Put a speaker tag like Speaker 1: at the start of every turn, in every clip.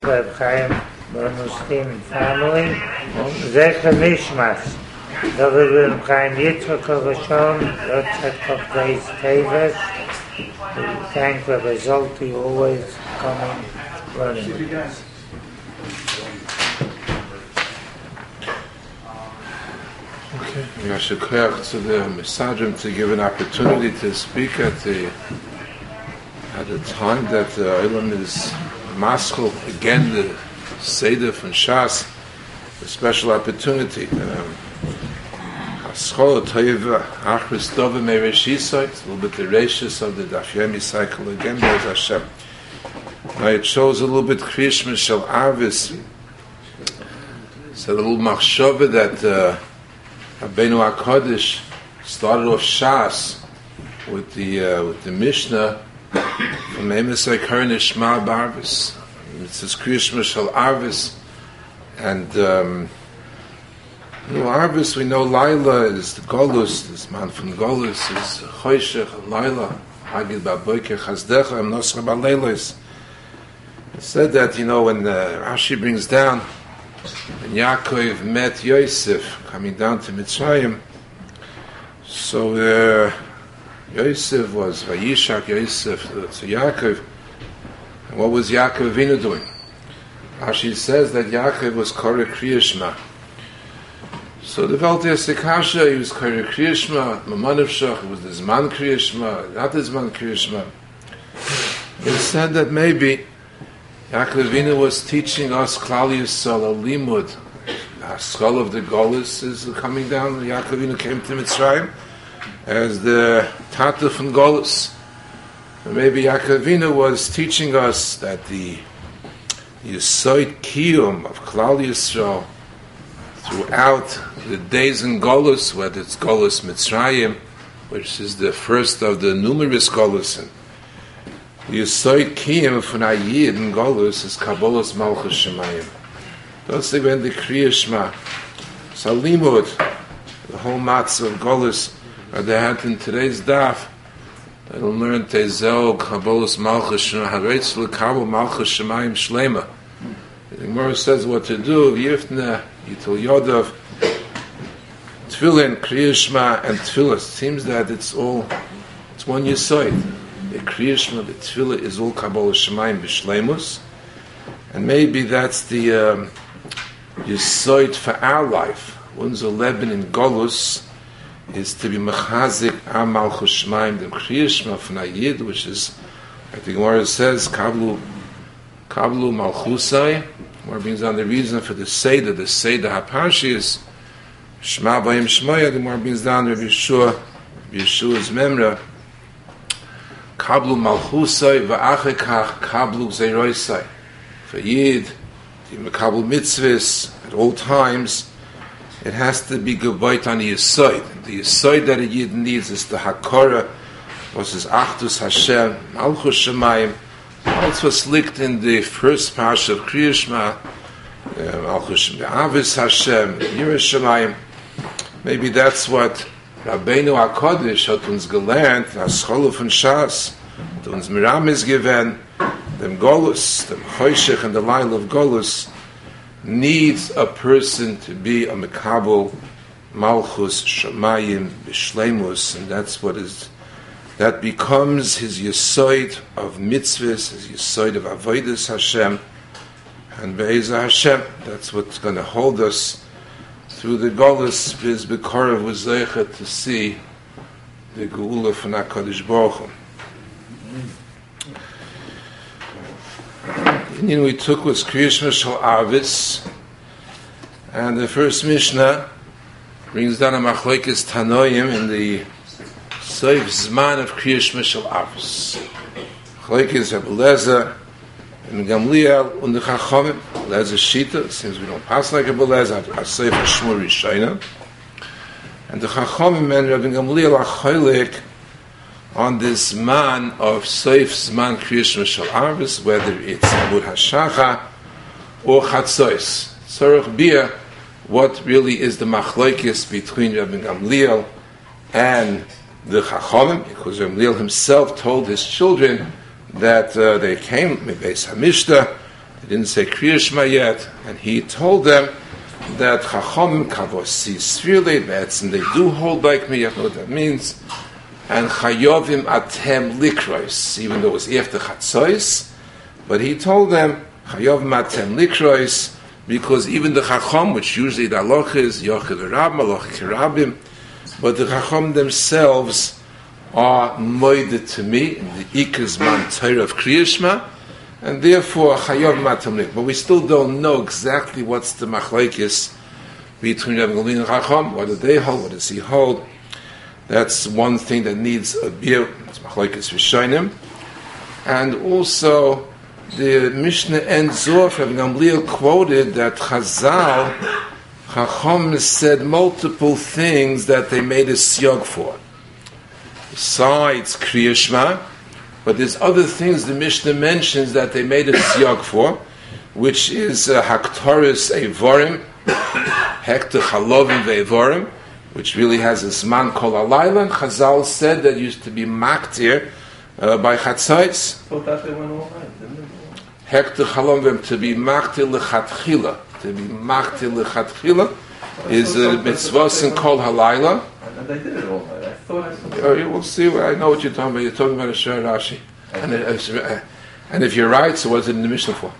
Speaker 1: Reb Chaim Bernstein family, Zecher Nishmas. David Reb Chaim Yitzchak Rishon, Yotzek Beis Teves. We thank Rabbi Zolti, always coming running.
Speaker 2: Okay, we should clear to the Mesajim to give an opportunity to speak at the time that the Olam is maskul again the Seder from Shas, a special opportunity. Haschol Toiva Achris Dove Mereshisai, it's a little bit the ratius of the Daf Yomi cycle again. There's Hashem. Now it shows a little bit Kriyish Mishal Arvis. It's a little machshava that Rabbeinu HaKadosh started off Shas with the Mishnah from Emes Eikar Nishma Barvis. It says Kriyish Mishal Arvis, and Arvis, we know Laila is the Golus, this man from Golus is Choshech and Laila, Hagid Baboike Chazdecha and Nosra Baleilos. It said that, when Rashi brings down, when Yaakov met Yosef coming down to Mitzrayim, so Yosef was Vayishak Yosef to Yaakov. And what was Yaakov Avinu doing? Rashi says that Yaakov was Koreh Kriya Shema. So the Velti Asikasha, he was Koreh Kriya Shema, Mamanav Shach, it was the Zman Kriya Shema, not the Zman Kriya Shema. It said that maybe Yaakov Avinu was teaching us Klal Yisrael Limud. The skull of the Golus is coming down. Yaakov Avinu came to Mitzrayim as the Tata from Golus. And maybe Yaakov Avinu was teaching us that the Yesod Kiyum of Klal Yisrael throughout the days in Golus, whether it's Golus Mitzrayim, which is the first of the numerous Golus, the Yesod Kiyum from Ayid in Golus is Kabbalas Malchus Shemayim. Those when the Kriya Shema, Salimud, the whole matzah of Golus, are they had in today's daf. They'll learn Tezel, Kabbalas Malchus Shemayim, Haretz L'Kabal Malchus Shemayim Shlema. The Gemara says what to do. Yifna, Yitul Yodav, Tefillin, Kriya Shema, and Tefillah. It seems that it's one Yesod. The Kriya Shema, the Tefillah is all Kabbalas Shemayim B'Shlemus. And maybe that's the Yesod for our life. Unser Leben in Golus is to be mechazik am Malchus Shemayim, the Kriya Shema from Ayid, which is, I think Gemara says, Kablu Malchusai. Gemara brings down the reason for the Seder Hapashi is Shema Bayim Shmoya. The Gemara brings down Rabbi Yeshua's Memra, Kablu Malchusai v'achekach Kablu Zeiroisai. For Yid, the Mekabel Mitzvahs, at all times, it has to be gevayt on the Yesod. The Yesod that a Yid needs is the Hakora, was his Achdus Hashem, Malchus Shemayim. Also slicked in the first parsha of Kriya Shema, Malchus Be'avis Hashem, Yiras Shemayim. Maybe that's what Rabbeinu HaKadosh hat uns gelernt, Haschol von Shas, hat uns Miramis given, dem Golus, dem Choshech, and the line of Golus needs a person to be a Mekabel Malchus Shemayim B'Shleimus, and that becomes his Yesod of mitzvahs, his Yesod of Avodas Hashem, and Be'ezah Hashem. That's what's going to hold us through the Golus, viz B'Korav V'Zeicha, to see the Geula from HaKadosh Baruch Hu. The Indian we took was Kriyish Mishal Arvis, and the first Mishnah brings down a Machlokes Tanoim in the Soif Zman of Kriyish Mishal Arvis. Machlokes Rebbe Lezer and Gamliel and the Chachamim. Lezer Shita, seems we don't pass like Rebbe Lezer, a Soif Shmur Rishayna. And the Chachamim and Rebbe Gamliel are cholik on this man of Soif Zman Kriyish Mishal Arvis, whether it's Amud Hashacha or Chatzois. Tzorach Bia, what really is the machlokes between Rebbe Gamliel and the Chachamim, because Gamliel himself told his children that they came Beis Hamishta, They didn't say Kriya Shema yet, and he told them that Chacham Kavosi Svirle Betz, and they do hold like me. You know what that means. And Chayovim Atem Likrois, even though it was after Chatzos, but he told them Chayovim Atem Likrois, because even the Chacham, which usually the Aloch is Yochid Rab, Aloch Kirabim, but the Chacham themselves are moided to me in the Ikaz Man Torah of Kriya Shema, and therefore Chayovim Atem Likrois. But we still don't know exactly what's the machlokes between Rabbi Gamliel and Chacham. What do they hold? What does he hold? That's one thing that needs a beer. It's machlokes Rishonim, and also the Mishnah ends off. Rabbi Gamliel quoted that Chazal, Chacham said multiple things that they made a siyog for. Besides Kriya Shema, but there's other things the Mishnah mentions that they made a siyog for, which is Haktoris Eivorim, Hekta Chalovim Ve'Eivorim, which really has a Zman Kol Alayla, and Chazal said that used to be maktir by Chatzos.
Speaker 3: I thought they went all night, didn't they?
Speaker 2: Hekta Chalovim, to be maktir lechatchila. To be maktir lechatchila is mitzvahs and Kol Halayla.
Speaker 3: And they did it all night. I thought I saw
Speaker 2: We'll see. I know what you're talking about. You're talking about a Shor Rashi. And if you're right, so what's it in the Mishnah for?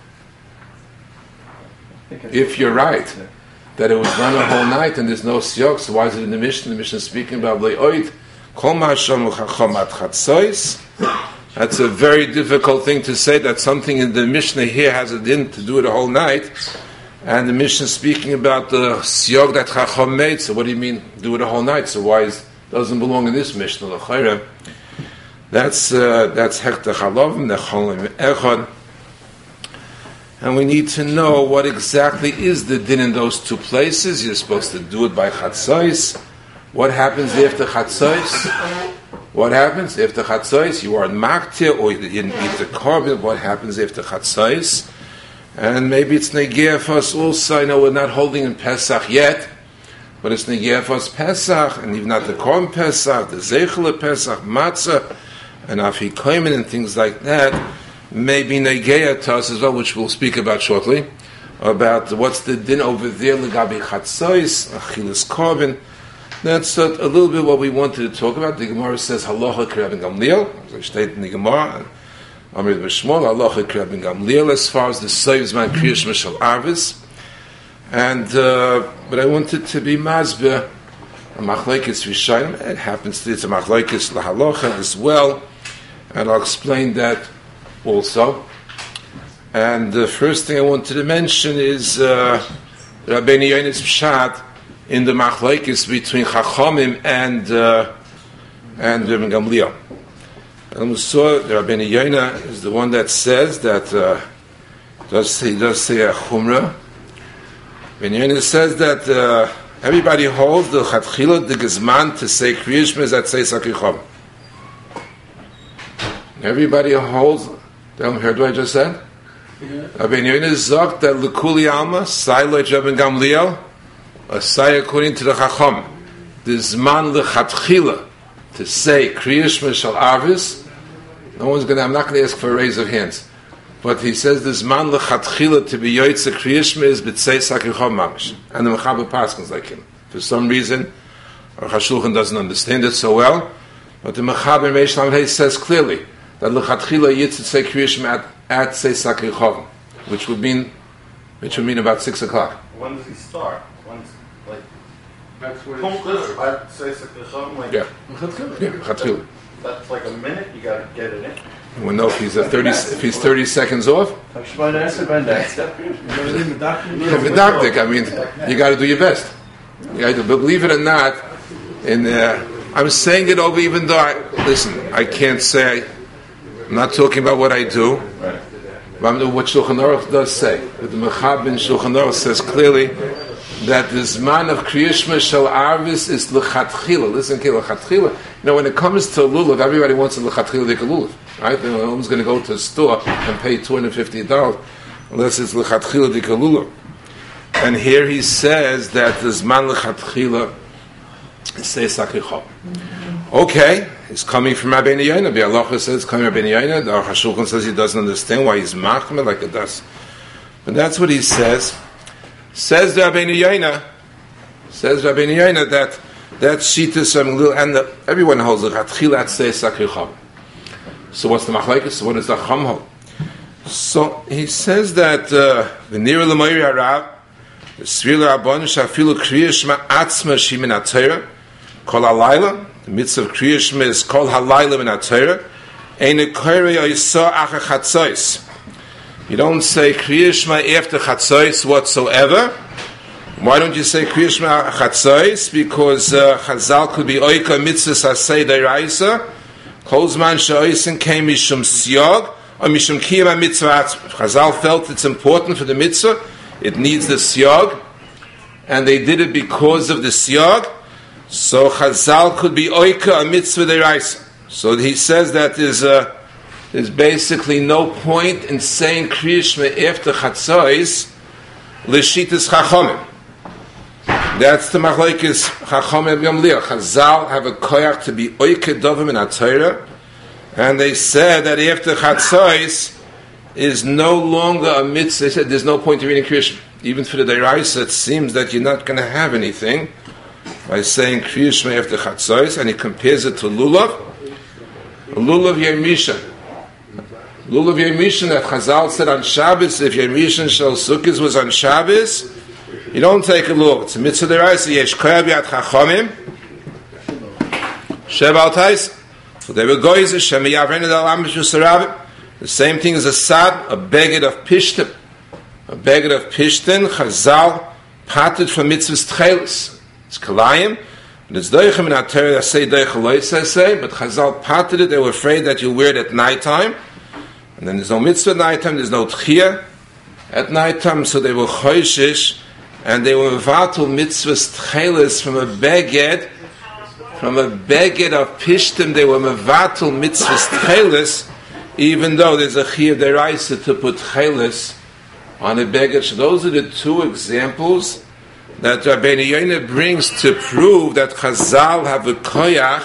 Speaker 2: If you're right that it was done a whole night and there's no siyog, so why is it in the Mishnah? The Mishnah is speaking about Le'oid Kol Ma'asham Chacham At Chatzos. That's a very difficult thing to say, that something in the Mishnah here has a din to do it a whole night, and the Mishnah is speaking about the siyog that Chacham made. So what do you mean do it a whole night? So why doesn't belong in this Mishnah? L'chayra. That's Hekta Chalovim Necholim Echad. And we need to know what exactly is the din in those two places. You're supposed to do it by Chatzos. What happens after Chatzos? What happens after Chatzos? You are maktir, or you didn't eat the korban. What happens after Chatzos? And maybe it's Negeh for us also. I know we're not holding in Pesach yet, but it's Negeh for us Pesach, and even not the Korban Pesach, the Zeichel Pesach, Matzah, and Afikoyim, and things like that. Maybe Negeh to us as well, which we'll speak about shortly, about what's the din over there, Legabi Chatzos, Achilas Korban. That's a little bit what we wanted to talk about. The Gemara says, Halacha Rabbi Gamliel, as I stated in the Gemara, Amir B'Shmol, Halacha Rabbi Gamliel, as far as the Soiv's Man Kriya Shema Shel Arvis. And, but I wanted to be Mazbeh, a Machlokes Rishonim. It happens to, it's a Machlokes Lahalacha as well, and I'll explain that also. And the first thing I wanted to mention is Rabbeinu Yona's Pshat in the machlokes between Chachamim and Rabbi Gamliel. And we saw that Rabbeinu Yona is the one that says that he does say a chumrah. Rabbeinu Yona says that everybody holds the chatchila the gezman to say Kriya Shema is at Seis HaKichom. Everybody holds. Don't hear what I just said. Rabbeinu Yona sagt that L'Kuli Alma Sailot Rabbi Gamliel. Asai according to the Chacham, the Zman Lechatchila to say Kriya Shema Shel Arvis. I'm not going to ask for a raise of hands, but he says the Zman Lechatchila to be Yoitze Kriya Shema is B'tzei Sakichom Mamish, and the Mechaber Paskins like him. For some reason, our Shulchan doesn't understand it so well, but the Mechaber Meish Lamed says clearly that Lechatchila Yitzit say Kriya Shema at Tzei Sakichom, which would mean about 6 o'clock.
Speaker 3: When does he start?
Speaker 4: That's where
Speaker 2: Yeah. Chatchila.
Speaker 3: That's like a minute. You got to get it in.
Speaker 2: We'll know if he's 30 seconds off. Medactic. I mean, you got to do your best. You got to believe it or not. I'm saying it over, even though I can't say. I'm not talking about what I do. But what Shulchan Aruch does say. But the Mechaber in Shulchan Aruch says clearly that the Zman of Kriya Shema Shel Arvis is L'chatchila. Listen, L'chatchila. When it comes to lulav, everybody wants a L'chatchila Dika lulav. Right? No one's going to go to a store and pay $250 unless it's L'chatchila Dika lulav. And here he says that the Zman L'chatchila is Seis HaKichom. Okay, it's coming from Rabbeinu Yona. Bi'alacha says it's coming from Rabbeinu Yona. The Aruch HaShulchan says he doesn't understand why he's machmir like it does. But that's what he says. Says Rabbeinu Yoina that Shitas and everyone holds it. So what's the machlekes? So what does the Chacham hold? So he says that the Nira L'Moiri Harav, the Svila Rabban Shafilu Kriya Shema Atzma Shimin HaTorah Kol HaLayla. The mitzvah of Kriya Shema is Kol HaLayla Min HaTorah. Eine Koirei Oysa Acha Chatzois. You don't say Kriya Shema after Chatzois whatsoever. Why don't you say Kriya Shema Chatzois? Because Chazal could be Oika Mitzvah Sasei Deiraisa. Kolzman Sha'oisen came Mishum Siyog or Mishum Kiyam Mitzvah. Chazal felt it's important for the Mitzvah. It needs the Siyog. And they did it because of the Siyog. So Chazal could be Oika a Mitzvah Deiraisa. So he says that there's basically no point in saying Kriya Shema after Chatzois L'shitas Chachamim. That's the machlekes Chachamim Yom Liach. Chazal have a koyach to be oike dovim in HaTorah, and they said that after Chatzois is no longer a mitzvah. They said there's no point in reading Kriya Shema. Even for the Deiraisa, it seems that you're not going to have anything by saying Kriya Shema after Chatzois, and he compares it to Lulav Yermishan. Lulav Yermishan that Chazal said on Shabbos, if Yermishan Shal Sukkos was on Shabbos, you don't take a lulav. It's a mitzvah deraisa. Yesh koyab yad chachamim. Sheval tais. So they were goyis. Shem yavren edal amishus rabim. The same thing as a sad, a beged of pishtim. A beged of pishtim. Chazal parted from mitzvahs tchelis. It's kalayim. And it's doichem in HaTorah that say doich lois say. But Chazal parted it. They were afraid that you wear it at night time. And then there's no mitzvah at night time. There's no tchiyah at night time. So they were choishish. And they were mevatul mitzvahs tchelis from a beged of pishtim. They were mevatul mitzvahs tchelis, even though there's a chiyuv deraisa to put tchelis on a beged. So those are the two examples that Rabbeinu Yoina brings to prove that Chazal have a koyach.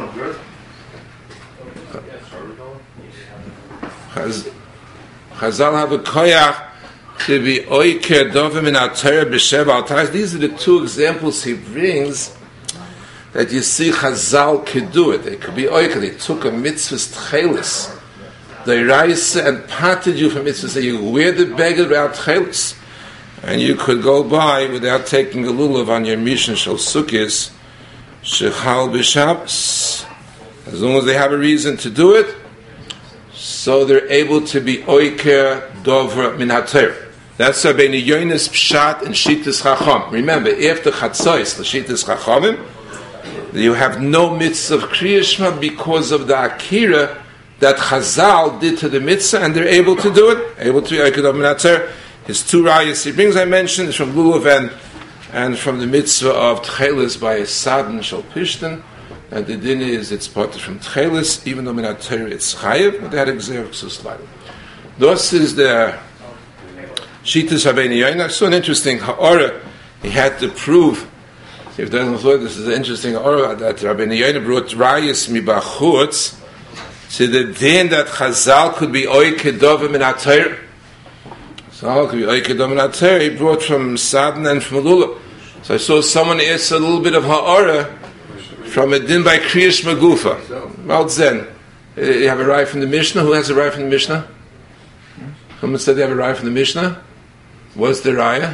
Speaker 2: Chazal have a koyach to be oike dovim in HaTorah b'sheva al-tais. These are the two examples he brings that you see Chazal could do it. They could be oike. They took a mitzvah's tchelis, they rise and parted you from mitzvahs. So you wear the beged without tchelis, and you could go by without taking a lulav on your mission shel sukkis shechal b'shabbos. As long as they have a reason to do it, so they're able to be oike dovra min HaTorah. That's Rabbeinu Yoina's pshat and Shitas Chacham. Remember, after Chatzois, the Shitas Chachamim, you have no mitzvah of Kriya Shema because of the Akira that Chazal did to the mitzvah, and they're able to do it, able to be Oike Dov Min HaTorah. His two rayas he brings, I mentioned, is from Lulav and from the mitzvah of Tchelis by a Sadin Shal Pishtin. And the din is it's parted from Tchelis, even though Min HaTorah it's Chayev, but they had Exer Ksus. This is the Shitas Rabbeinu Yoina. I saw an interesting ha'ara he had to prove. If they don't know, this is an interesting ha'ara that Rabbeinu Yoina brought rayas mibachutz to the din that Chazal could be oike dovim in HaTorah. Chazal could be oike dovim in HaTorah. He brought from Sadin and from Lulav. So I saw someone ask a little bit of ha'ara from a din by Kriya Shema Gufa. Well, Zen. You have a raya from the Mishnah. Who has a raya from the Mishnah? Someone said they have a raya from the Mishnah. What's the raya?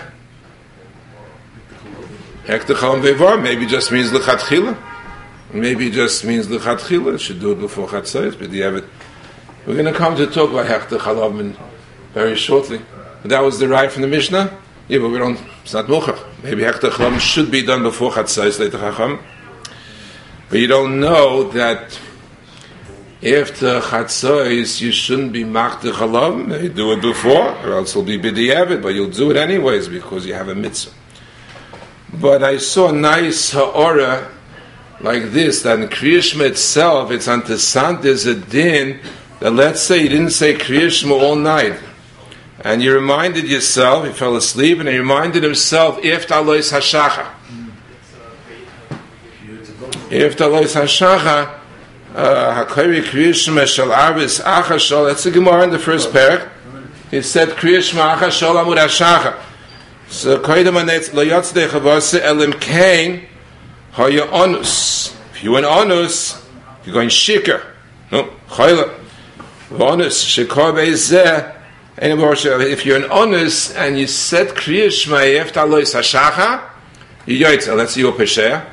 Speaker 2: Hektechal vevar. Maybe just means lechatchila. Maybe just means lechatchila. Should do it before chatzos. But you have it. We're going to come to talk about hektechal very shortly. But that was the raya from the Mishnah. Yeah, but we don't. It's not mochach. Maybe hektechal should be done before chatzos later chacham. But you don't know that after Chatzois you shouldn't be Machtech Halav. You do it before, or else it'll be B'diavad, but you'll do it anyways because you have a mitzvah. But I saw a nice ha'ora like this, that in Kriya Shema itself, it's antesant, there's a din that let's say you didn't say Kriya Shema all night, and you reminded yourself, you fell asleep, and he reminded himself, after Alois HaShacha. After Alois HaShacha, Hakari Kriya Shema Shal Arvis Achashal, that's the Gemara in the first parak. he said Kriya Shema Achashol Amud HaShachar. So Koydem Anetz Lo Yotzei Chavose Elim Kain Haya Onus. If you're an Onus, you're going Shikar. No, Chayla. Onus Shekor Beizeh. If you're an Onus and you said Kriya Shema after Alois HaShachar, you Yotzei. Let's see your Pesheah.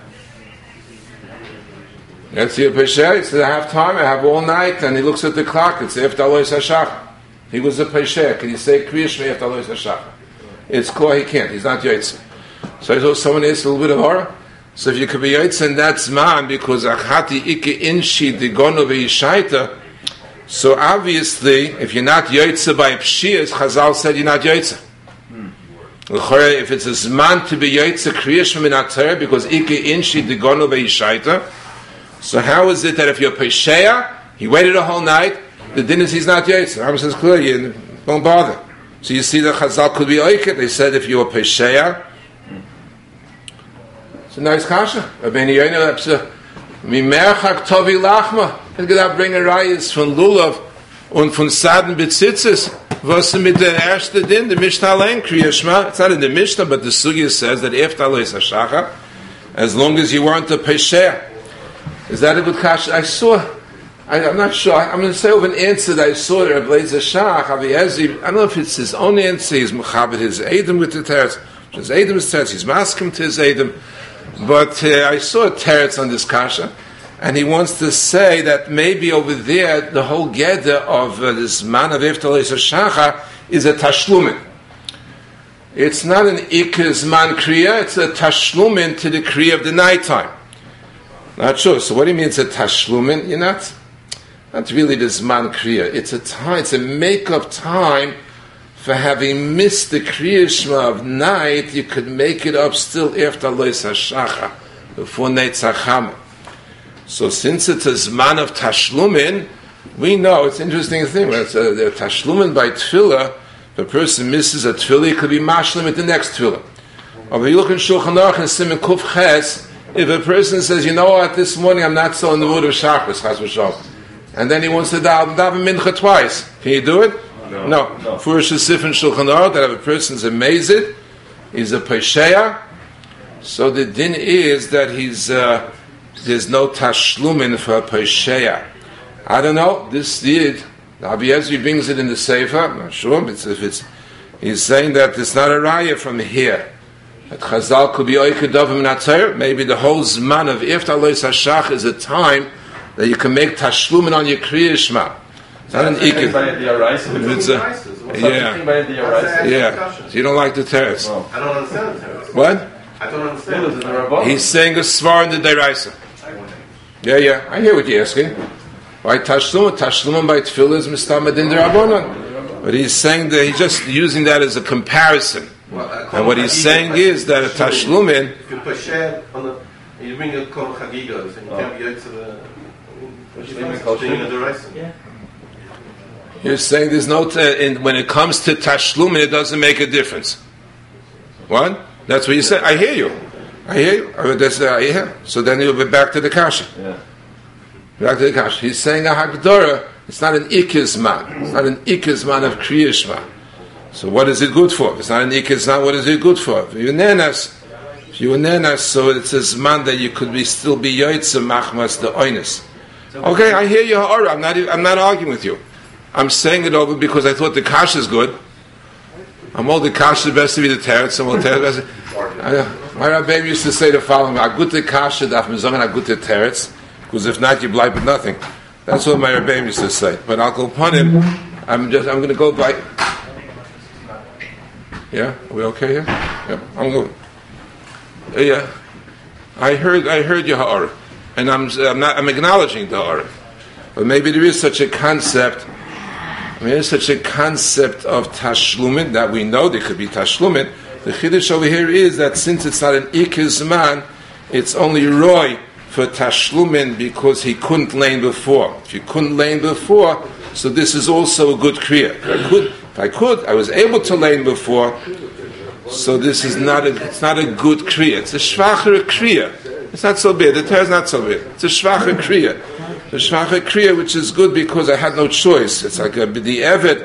Speaker 2: Let's see your Pesheah. It's I have time, I have all night, and he looks at the clock, it's after Alois HaShachar. He was a Pesheah. Can you say Kriya Shema after Alois HaShachar? It's clear he can't. He's not Yotzei. So I thought someone asked a little bit of horror. So if you could be Yotzei in that Zman, because Achati Ike Inshi Digono Ve'ishaita, so obviously, if you're not Yotzei by Pshiyas, Chazal said you're not Yotzei. If it's a Zman to be Yotzei Kriya Shema min HaTorah, because Ike Inshi Digono Ve'ishaita, so how is it that if you're Pesheah, he waited a whole night, the din is he's not Yotzei? Rambam says clearly, you don't bother. So you see the Chazal could be Oiket. They said if you're Pesheah, it's a nice kasha. Rabbeinu Yoina, Mimerchak Tovi Lachma. And get bring a rayas von Lulav und von Saden Betzitzes. Was mit der erste din, the Mishnah allein, Kriya Shema. It's not in the Mishnah, but the Sugya says that after Alois HaShachar, as long as you weren't a Pesheah. Is that a good kasha? I'm not sure. I'm going to say over an answer that I saw there. Rabbi Shach, Aviezer. I don't know if it's his own answer. He's mechabed his Edom with the teretz. His Edom is teretz. He's maskim to his Edom. But I saw a teretz on this kasha, and he wants to say that maybe over there the whole geder of this man of Eftal Shachar is a tashlumin. It's not an ikaz man kriya. It's a tashlumin to the kriya of the nighttime. Not sure. So what do you mean it's a tashlumin? You're not really this man kriya. It's a time. It's a make-up time for having missed the kriya shema of night. You could make it up still after Alois HaShachar, before Netzach Hama. So since it's a zman of tashlumin, we know it's an interesting thing. When it's a tashlumin by tefillah, if a person misses a tefillah, it could be mashlim at the next tefillah. Or if you look in Shulchan Aruch and Siman Kuf Ches, if a person says, you know what, this morning I'm not so in the mood of Shachris, Chas v'Shalom, and then he wants to daven mincha twice, can you do it? No. Furish Sif and Shulchan Aruch, that if a person's a mezid, he's a pesheah, so the din is that he's there's no tashlumin for a pesheah. I don't know, this did, Aviezer brings it in the Sefer, I'm not sure, but he's saying that it's not a raya from here. That Chazal could be oikedovim natzir. Maybe the whole zman of Iftar Alois HaShachar is a time that you can make tashlumin on your Kriya Shema. It's not an iked. Yeah. So you don't like the teretz.
Speaker 4: I don't understand the teretz.
Speaker 2: What?
Speaker 4: I don't understand it.
Speaker 2: He's saying a svar in the deraisa. Yeah. I hear what you're asking. Why tashlumin by tefillah is mistamed in the rabbanon? But he's saying that he's just using that as a comparison. And what he's saying is that a tashlumin.
Speaker 4: If you push on the, you bring a kol chagigas and you can't get to the.
Speaker 2: You're saying there's no when it comes to tashlumin, it doesn't make a difference. What? That's what you say. I hear you. So then you'll be back to the kasha.
Speaker 3: Yeah.
Speaker 2: Back to the kasha. He's saying a hagdora. It's not an ikizman. It's not an ikizman of Kriya Shema. So what is it good for? If it's not an ikizman, what is it good for? If you're nenas, so it's a zman that you could still be yoytze machmas the oinus. Okay, I hear you. I'm not arguing with you. I'm saying it over because I thought the kasha is good. I'm all the kasha best to be the teretz. My Rabbi used to say the following: "Agut the kasha daf mizamen agut the teretz," because if not, you blind with nothing. That's what my Rabbi used to say. But I'll go upon him. I'm going to go by. Yeah, are we okay here? Yeah, I'm going. Yeah, I heard your ha'ara, and I'm acknowledging the ha'ara. But maybe there is such a concept. There's such a concept of tashlumin that we know there could be tashlumin. The chiddush over here is that since it's not an ikizman, it's only roy for tashlumin because he couldn't lane before. If you couldn't lane before, so this is also a good kriya. If I was able to lane before, so this is it's not a good kriya. It's a shvacher kriya. It's not so bad. The Torah is not so bad. It's a shvacher kriya. The shvacher kriya, which is good because I had no choice. It's like a b'di'evet.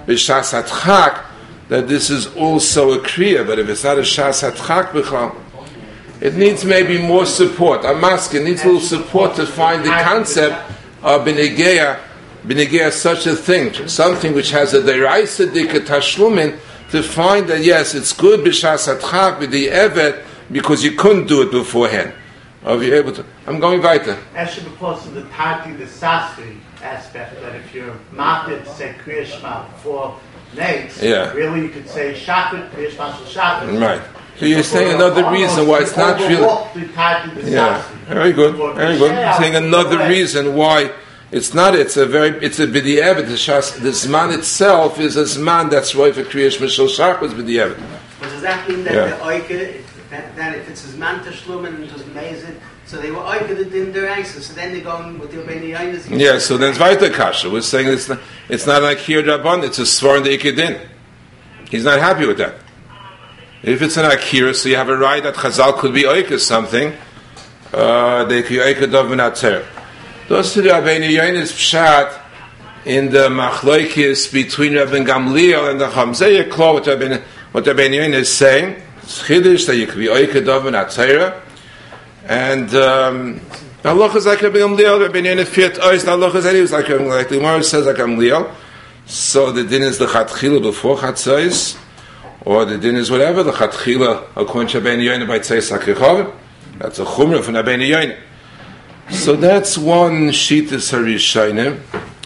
Speaker 2: b'shas hatchak, that this is also a kriya, but if it's not a shas hatchak b'chal, it needs maybe more support. I'm asking, it needs a little support to find the concept of b'negeya such a thing, something which has a deraisa dika tashlumin, to find that yes, it's good b'shas hatchak b'di'evet, because you couldn't do it beforehand. Are you able to? I'm going weiter.
Speaker 5: Actually, because of the Tati, the Sasri aspect, that if you're mocked to say Kriya Shema before Nates, really you could say Shachrit, Kriya Shema Shachrit.
Speaker 2: Right. So you're saying another reason why it's not really. Yeah. Very good. Very good. You're saying another reason why it's not. It's a b'di'evet. The zman itself is a zman that's right for Kriya Shema Shachrit b'di'evet.
Speaker 6: But does that mean that the Oike? Then if it's his man Tashlumin and it was amazing, so they were oiked in their answer, so then they're going with the Obeni Yonis.
Speaker 2: Yeah, so then it's weiter kasha. We're saying it's not like Akir Rabban, it's a svar in the Ikidin. He's not happy with that. If it's an Akira, so you have a right that Chazal could be oiked something, they could be oiked of Menater. Those to the Obeni Yonis pshat in the Machloikis between Rabban Gamliel and the Chamzeh Klo, what Obeni Yonis is saying. Chiddush that you could be oiked of an atzera, and Allah is like Rabbi Gamliel. Rabbi Yonis fiat ois. Allah is like the Gemara says like Gamliel. So the din is the chatchila before chatzos, or the din is whatever the chatchila according to Rabbi Yonis by tzeis hakechov. That's a chumrah from Rabbi Yonis. So that's one shittas harishayim,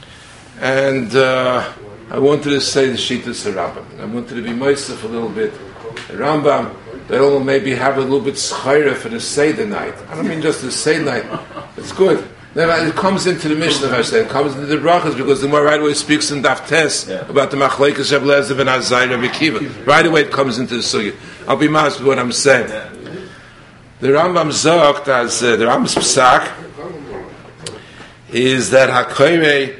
Speaker 2: and I wanted to say the shittas harambam. I wanted to be meisef a little bit. The Rambam, they'll maybe have a little bit schayra for the Seder night. I don't mean just the Seder night. It's good. It comes into the Mishnah, it comes into the Brachas, because the more right away speaks in Daf Tes about the Machlekes Reb Lezer and Azai Rabbi Kiva. Right away it comes into the Sugya. I'll be honest with what I'm saying. The Rambam sagt, as the Rambam's Psak, is that HaKoirei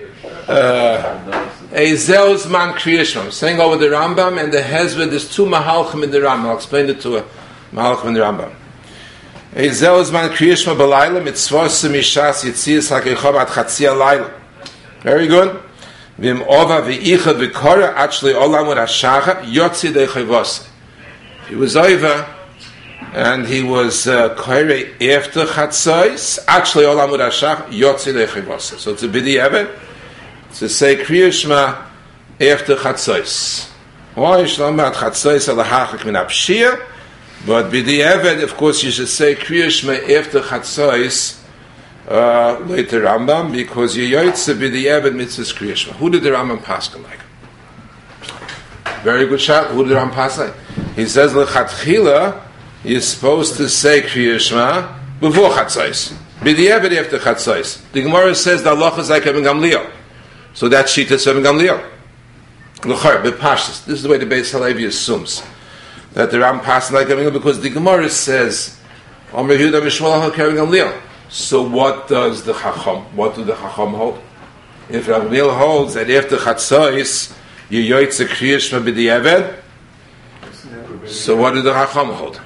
Speaker 2: Ezel's man Kriyashma. Saying over the Rambam and the Hezbollah, there's two Mahalchim in the Rambam. I'll explain the two Mahalchim in the Rambam. Ezel's man Kriyashma Balayla mitzvos mishas yitzias hakeichom at chatzia layla. Very good. Vim ova v'icha v'kora actually olam v'rashacha yotzi dechayvos. He was over and he was koire after chatzos actually olam v'rashacha yotzi dechayvos. So it's a b'di'evet. To say Kriya Shema after Chatzos. Why Shalom at Chatzos alahachak min apshia? But b'di'evet, of course, you should say Kriya Shema after Chatzos later Rambam, because you yoytze b'di'evet mitzvahs Kriya Shema. Who did the Rambam paskin like? Very good shot. Who did the Rambam pass like? He says lechatchila you're supposed to say Kriya Shema before Chatzos. B'di'evet after Chatzos. The Gemara says the halacha is like Rabbi Gamliel. So that's Shitas Rabbi Gamliel. L'char, b'pashtus. This is the way the Beis Halevi assumes that the Ram passed like Rabbi Gamliel, because the Gemara says, Omer Yehuda Mishmol HaKer Rabbi Gamliel. So what does the Chacham? What do the Chacham hold? If Rabbi Gamliel holds that after Chatzos you yoytze Kriya Shema b'di'evet, so what do the Chacham hold?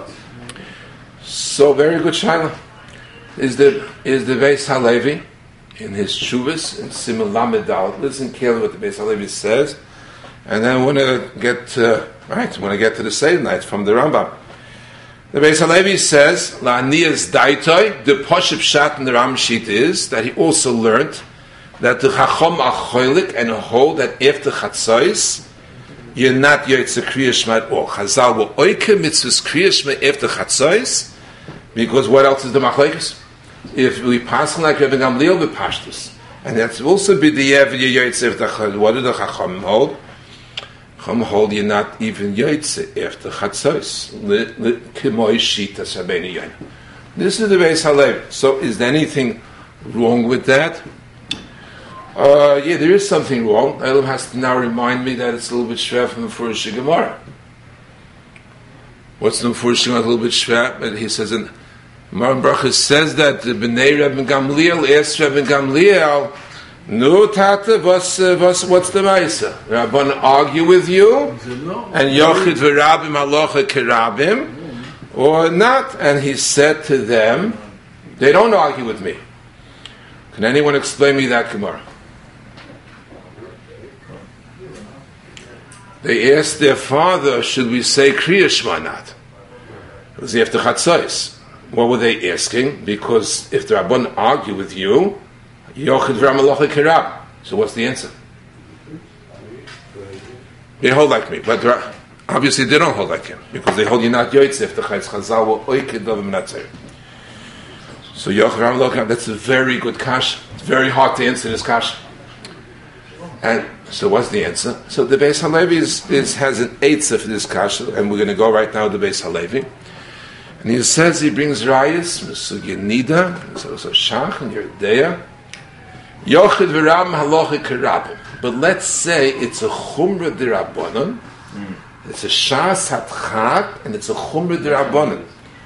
Speaker 2: So very good shaila. Is the Beis Halevi in his Shuvas in Simon Lamed Dalet. Listen carefully what the Beis Halevi says, and then I want to get to the Seder night from the Rambam. The Beis Halevi says La'aniyas Daitoi. The Poshup Pshat in the Ram sheet is that he also learned that the Chacham Acholik and hold that after Chatzos you're not Yoytze Kriya Shema at all. Chazal will oike mitzvahs Kriya Shema after Chatzos, because what else is the Machlekes? If we pass like Rabbi Gamliel, we pashtus, and that's also b'di'evet yoytze after Chatzos. What do the Chacham hold? Chacham hold you're not even yoytze after Chatzos. K'moi shitas Rabbeinu Yoina. This is the Beis Halevi. So is there anything wrong with that? Yeah, there is something wrong. Elam has to now remind me that it's a little bit shver from the Mefurish Gemara. What's the Mefurish Gemara? A little bit shver, but he says in Maran Bracha says that the Bnei Rabbi Gamliel asked Rabbi Gamliel, "No, Tata, what's the Ma'isa? Rabban argue with you, and Yochid v'Rabim Alocha Kerabim, or not?" And he said to them, "They don't argue with me." Can anyone explain me that Gemara? They asked their father, should we say Kriya Shema or not? It was after Chatzos. What were they asking? Because if the Rabban argue with you, Yochid V'ram Alocha Kirab. So what's the answer? They hold like me, but obviously they don't hold like him, because they hold you not Yoitz if the Chayz Chazal were Oikid Dovim Natzir. So Yochid V'ram Alocha, that's a very good kasha. It's very hard to answer this kasha. And so what's the answer? So the Beis Halevi has an eitzah for this kasha, and we're going to go right now to the Beis Halevi. And he says he brings rayas, Mesugya Nida, and so Shach, and Yerdeya. Yochid V'ram Halocha Kerabim. But let's say it's a Chumra D'Rabbanan, it's a Shas HaTchak, and it's a Chumra D'Rabbanan.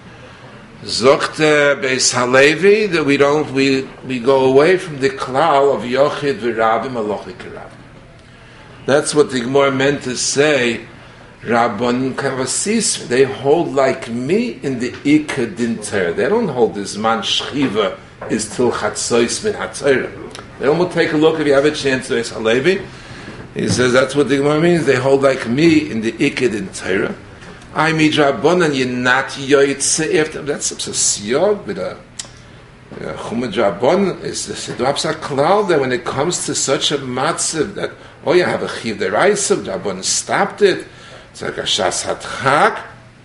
Speaker 2: Zokt Beis Halevi that we go away from the klal of Yochid V'Rabim Halocha Kerabim. That's what the Gemara meant to say. Rabban Kavasis, they hold like me in the Ikad Din Torah. They don't hold this man Shchiva is till Chatzos min Hatzorah. They don't take a look if you have a chance to Beis Halevi. He says that's what the Gemara means. They hold like me in the Ikad Din Torah. I mean Rabbanan, you're not Yoitze after. That's a siyog with a Chumad Rabban. Is the Sidwapsa Klal that when it comes to such a matzav that you have a Chiv Deraisa, Rabban stopped it. It's like a Shas HaTchak.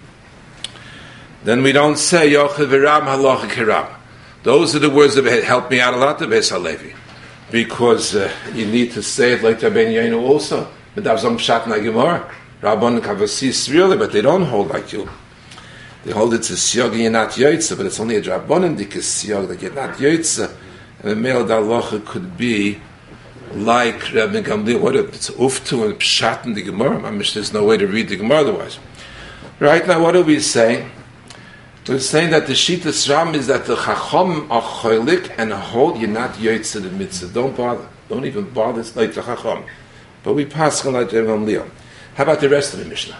Speaker 2: Then we don't say Yochid V'Ram Halocha Kerab. Those are the words that help me out a lot to Beis Halevi, because you need to say it like Ben Yainu also. But that's on Pshat na Gemara. Rabban Kavasis really, but they don't hold like you. They hold it to Siyog and you're not Yoitza, but it's only a Rabbanan Dikis Siyog that you're not Yoitza. And the male Dalocha could be like Rabbi Gamliel, what if it's uftu and pshat in the Gemara? There's no way to read the Gemara otherwise. Right now, what are we saying? We're saying that the Shitas Ram is that the Chacham are cholik and hold you're not Yoitza the mitzvah. Don't bother. Don't even bother. It's like the Chacham. But we pass on like Rabbi Gamliel. How about the rest of the Mishnah?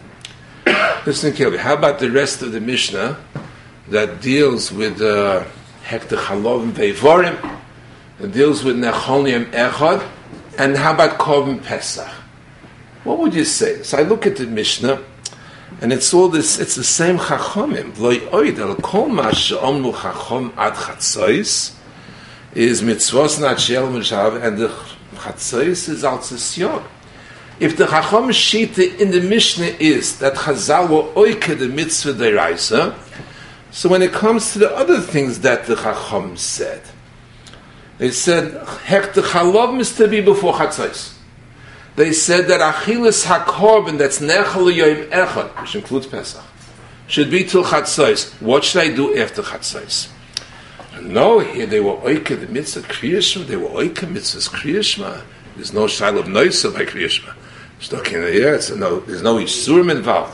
Speaker 2: Listen carefully. How about the rest of the Mishnah that deals with Hekta Chalovim Veivorim? It deals with Necholium Echad, and how about Korban Pesach? What would you say? So I look at the Mishnah, and it's all this. It's the same Chachomim. Lo yoid el kol ma she'omnu Chachom ad Chatzos is mitzvos not she'el m'shav, and the Chatzos is also Siyog. If the Chachom Shita in the Mishnah is that Chazal were oike the mitzvah deraisa, so when it comes to the other things that the Chachom said, they said, Hekta Chalov is to be before Chatzos. They said that Achilas HaKorban, that's Nechal Yoim Echad, which includes Pesach, should be till Chatzos. What should I do after Chatzos? No, here they were Oike, the mitzvah Kriyashma, they were Oike mitzvahs Kriyashma. There's no Shail of Noisa by Kriyashma. Stuck in the air, there's no Yisurim involved.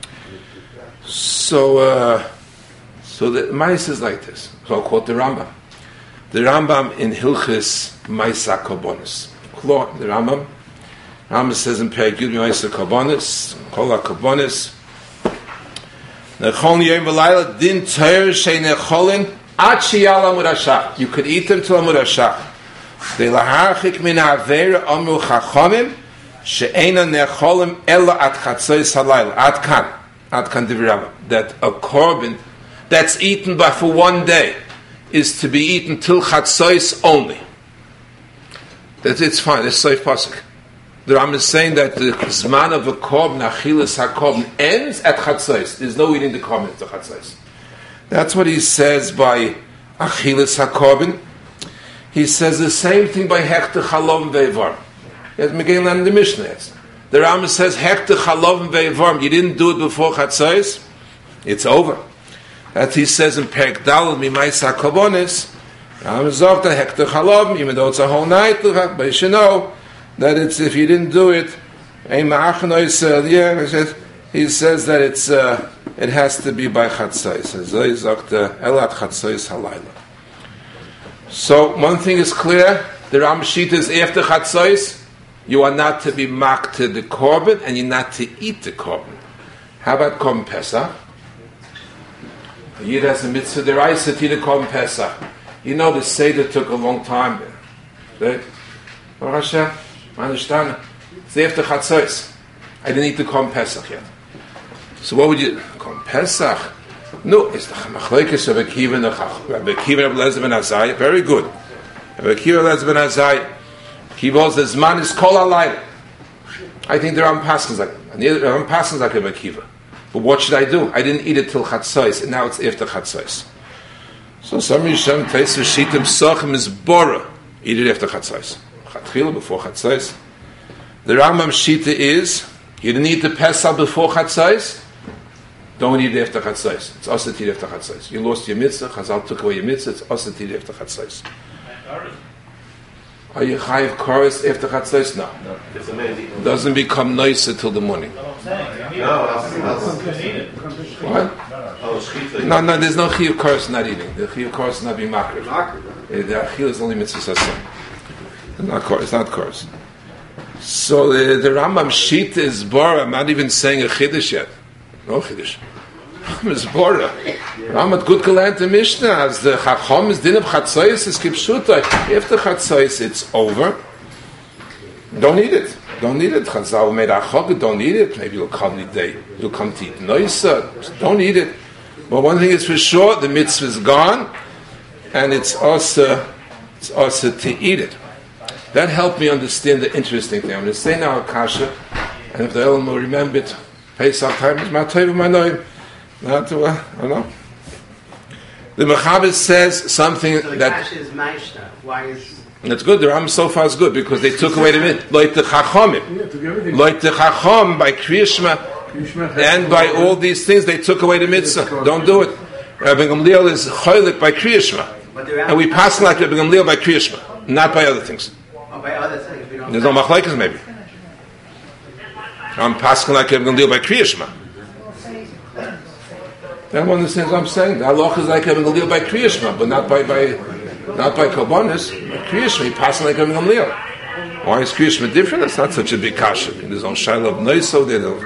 Speaker 2: So the Mais is like this. So I'll quote the Rambam. The Rambam in Hilchis Maisa Korbanos. The Rambam says in Perek Yud Maisa Korbanos, Kol HaKorbanos, Nechol Yom V'Layla Din Torah She'Necholin Ad Sheyal Amud HaShach. You could eat them till Amud HaShach. De Laharchik Min HaAveira Amru Chachamim She'ena Necholim Ela Ad Chatzos HaLayla. Ad Kan Divrei Rambam. That a korban that's eaten by for one day is to be eaten till Chatzos only. That it's fine. It's safe pasuk. The Rambam is saying that the zman of a korban, achilas hakorban, ends at Chatzos. There's no eating the korban at the Chatzos. That's what he says by achilas hakorban. He says the same thing by hekta chalom ve'evar. As Miguel and the Mishnah. The Rambam says hekta chalom ve'evar. You didn't do it before Chatzos. It's over. That he says in Perek Daled Mimaisa Korbanos, Rambam that hekta chalom, even though it's a whole night, but you should know that it's if you didn't do it, he says that it has to be by Chatzos. So one thing is clear: the Rambam Shita is after Chatzos. You are not to be marked to the korban, and you're not to eat the korban. How about Korban Pesach? A Yid has a mitzvah deraisa to the Korban Pesach. You know the Seder took a long time. Right? Baruch Hashem, I understand. It's after Chatzos. I didn't eat the Korban Pesach yet. So what would you... Korban Pesach? No, it's the Machlokes of Rabbi Akiva and Rabbi Akiva and Rabbi Eliezer ben Azai. Very good. Rabbi Akiva and Eliezer ben Azai. Akiva holds the Zman is Kol HaLayla. I think the Ram Paschal is like... The Ram Paschal is like Rabbi Akiva. But what should I do? I didn't eat it till Chatzos, and now it's after Chatzos. So some Yishem Teis Rishitim Sochem is Bora. Eat it after Chatzos. Chatchila before Chatzos. The Rambam Shita is, you didn't eat the Pesach before Chatzos, don't eat it after Chatzos. It's also to eat after Chatzos. You lost your mitzvah, Chazal took away your mitzvah, it's also to eat after Chatzos. Are you chayiv chorus after Chatzos? No. It doesn't become nicer till the morning. What? No, there's no chiyuv chorus not eating. The chiyuv chorus is not being makriv. The achil is only mitzvah sasam. It's not chorus. So the Rambam Shita is Bora. I'm not even saying a Chiddush yet. No Chiddush. Rambam is Bora. Rambam good galant the Mishnah. As the Chacham is din of Chatzos is Kipshuta. After Chatzos it's over. Don't eat it. Don't eat it. Chazal made Achog. Don't eat it. Maybe you'll come to eat Noisa. Don't eat it. But one thing is for sure, the mitzvah is gone, and it's also to eat it. That helped me understand the interesting thing. I'm going to say now Akasha, and if the Elam will remember it, Pesach time is my time, my name. Not to, I don't know. The Mechaber says something
Speaker 6: so
Speaker 2: that...
Speaker 6: Akasha is Maishna. Why is...
Speaker 2: That's good. The Ram so far is good, because they took away the mit. Like the Chachomim. Like the Chachom, by Kriyishma, and by all these things, they took away the mitzvah. Don't do it. Rabbi Gamliel is cholik by Kriyishma. And we pass like Rabbi Gamliel by Kriyishma, not by other things.
Speaker 6: By other things, we don't.
Speaker 2: There's no machlekes maybe. I'm passing like I'm going to deal by Kriyishma. Everyone understands what I'm saying. The halach is like I'm going to deal by Kriyishma, but not by Karbonis. Kriyishma, he passing like I'm going to deal. Why is Kriyishma different? That's not such a big kasha. There's no Shiloh of Noiso.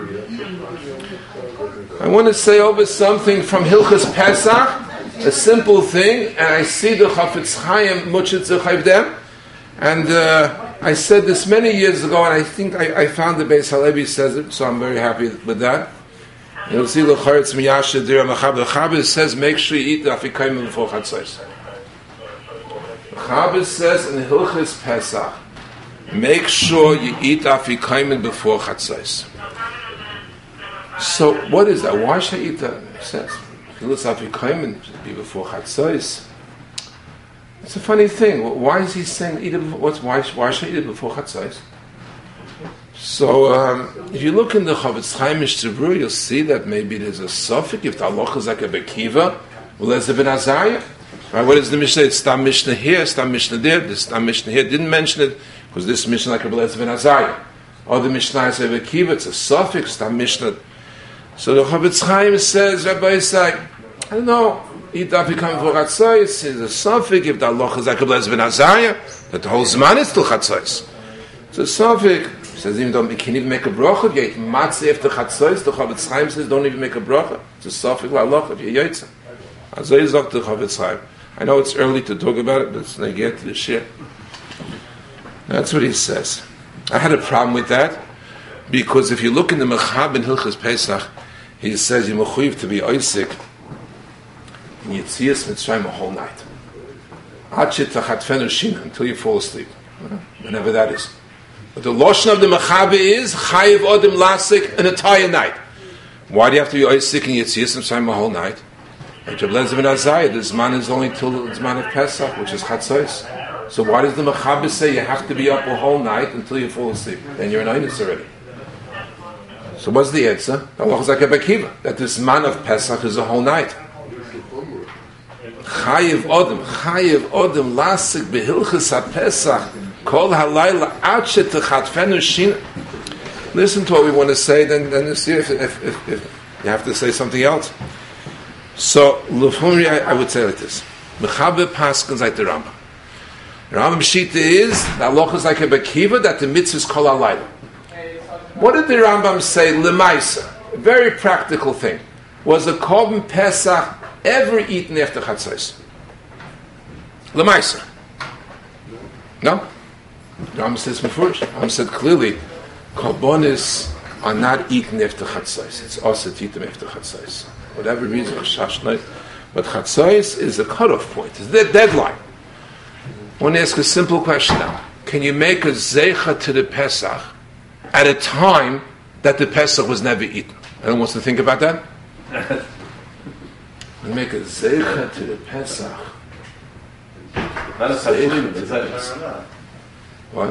Speaker 2: I want to say over something from Hilchas Pesach, a simple thing, and I see the Chafetz Chaim Muchit Zechav them. And I said this many years ago, and I think I found the Beis Halevi says it, so I'm very happy with that. You'll see L'charetz Miyasha Dira Mechaber. The Chaber says, make sure you eat the Afikaim before Chatzos. The Chaber says in Hilchas Pesach, make sure you eat Afikaim before Chatzos. So what is that? Why should I eat that? It says, Hilchas Afikaim should be before Chatzos. It's a funny thing. Why is he saying eat it before? Why should I eat it before Chatzos? So if you look in the Chafetz Chaim Mishnah, you'll see that maybe there's a suffix. If the halacha is like a Bekiva, well, there's a Ben Azariah. Right? What is the Mishnah? It's Stam Mishnah here, Stam Mishnah there. This Stam Mishnah here didn't mention it because this Mishnah like a Ben Azariah. Other Mishnah is a Bekiva. It's a suffix. Stam Mishnah. So the Chafetz Chaim says, Rabbi Isai, I don't know. Eat Afikam for Chatzos is a suffix. If the halacha is like a Ben Azariah, that the whole Zman is still Chatzos. It's a suffix. Says even don't, you can't even make a bracha. If you eat matzah after Chatzos, the Chafetz Chaim says don't even make a bracha. It's a suffix la'aloch if you yotza. Azay is the Chafetz Chaim. I know it's early to talk about it, but let's get to the shir. That's what he says. I had a problem with that because if you look in the Mechaber in Hilchas Pesach, he says you're mechuyev to be oisik in Yitzias Mitzrayim a whole night. Until you fall asleep, whenever that is. But the Lashon of the Mechaber is Chayiv Odem Lasik an entire night. Why do you have to be oisik in Yitzias Mitzrayim a whole night? Like Reb Eliezer ben Azariah, the Zman is only till the Zman of Pesach, which is Chatzos. So why does the Mechaber say you have to be up a whole night until you fall asleep? Then you're in Einus already. So what's the answer? Allah is like a Bekiva, that this Zman of Pesach is a whole night. Chayiv Odem Lasik behilchas ha-Pesach Kol halayla ache techatfenu shin. Listen to what we want to say, then see if you have to say something else. So, I would say like this: Mechaber paskins like the Rambam. The Rambam Shita is the halacha is like a Bekiva that the mitzvah is kol halayla. What did the Rambam say? Lemaisa, a very practical thing. Was a Korban Pesach ever eaten after Chatzos? Lemaisa. No. Ram says mefurish. Ram said clearly, Karbonis are not eaten after chatzos. It's also to eat them after chatzos. Whatever reason, but chatzos is a cutoff point. It's the deadline. I want to ask a simple question now. Can you make a zeicha to the Pesach at a time that the Pesach was never eaten? Anyone wants to think about that? You make a zeicha to the Pesach. What?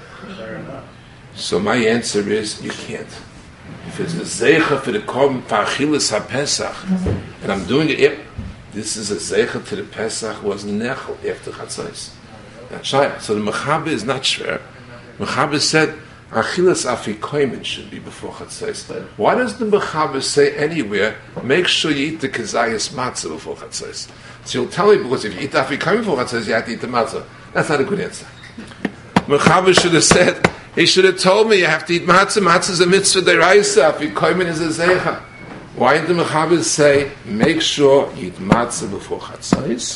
Speaker 2: So my answer is you can't. If it's the zeicha for the korban achilas haPesach, and I'm doing it, this is a zeicha to the Pesach was nechel after chatzos. That's right. So the mechaber is not shver. Mechaber said achilas afikoymen should be before chatzos. Why does the mechaber say anywhere? Make sure you eat the kezayis matzah before chatzos. So you'll tell me because if you eat afikoymen before chatzos, you have to eat the matzah. That's not a good answer. Mechaber should have said. He should have told me you have to eat matzah. Matzah is a mitzvah deraisa. Afikoymen is a zeicha. Why did the mechaber say make sure you eat matzah before chatzos?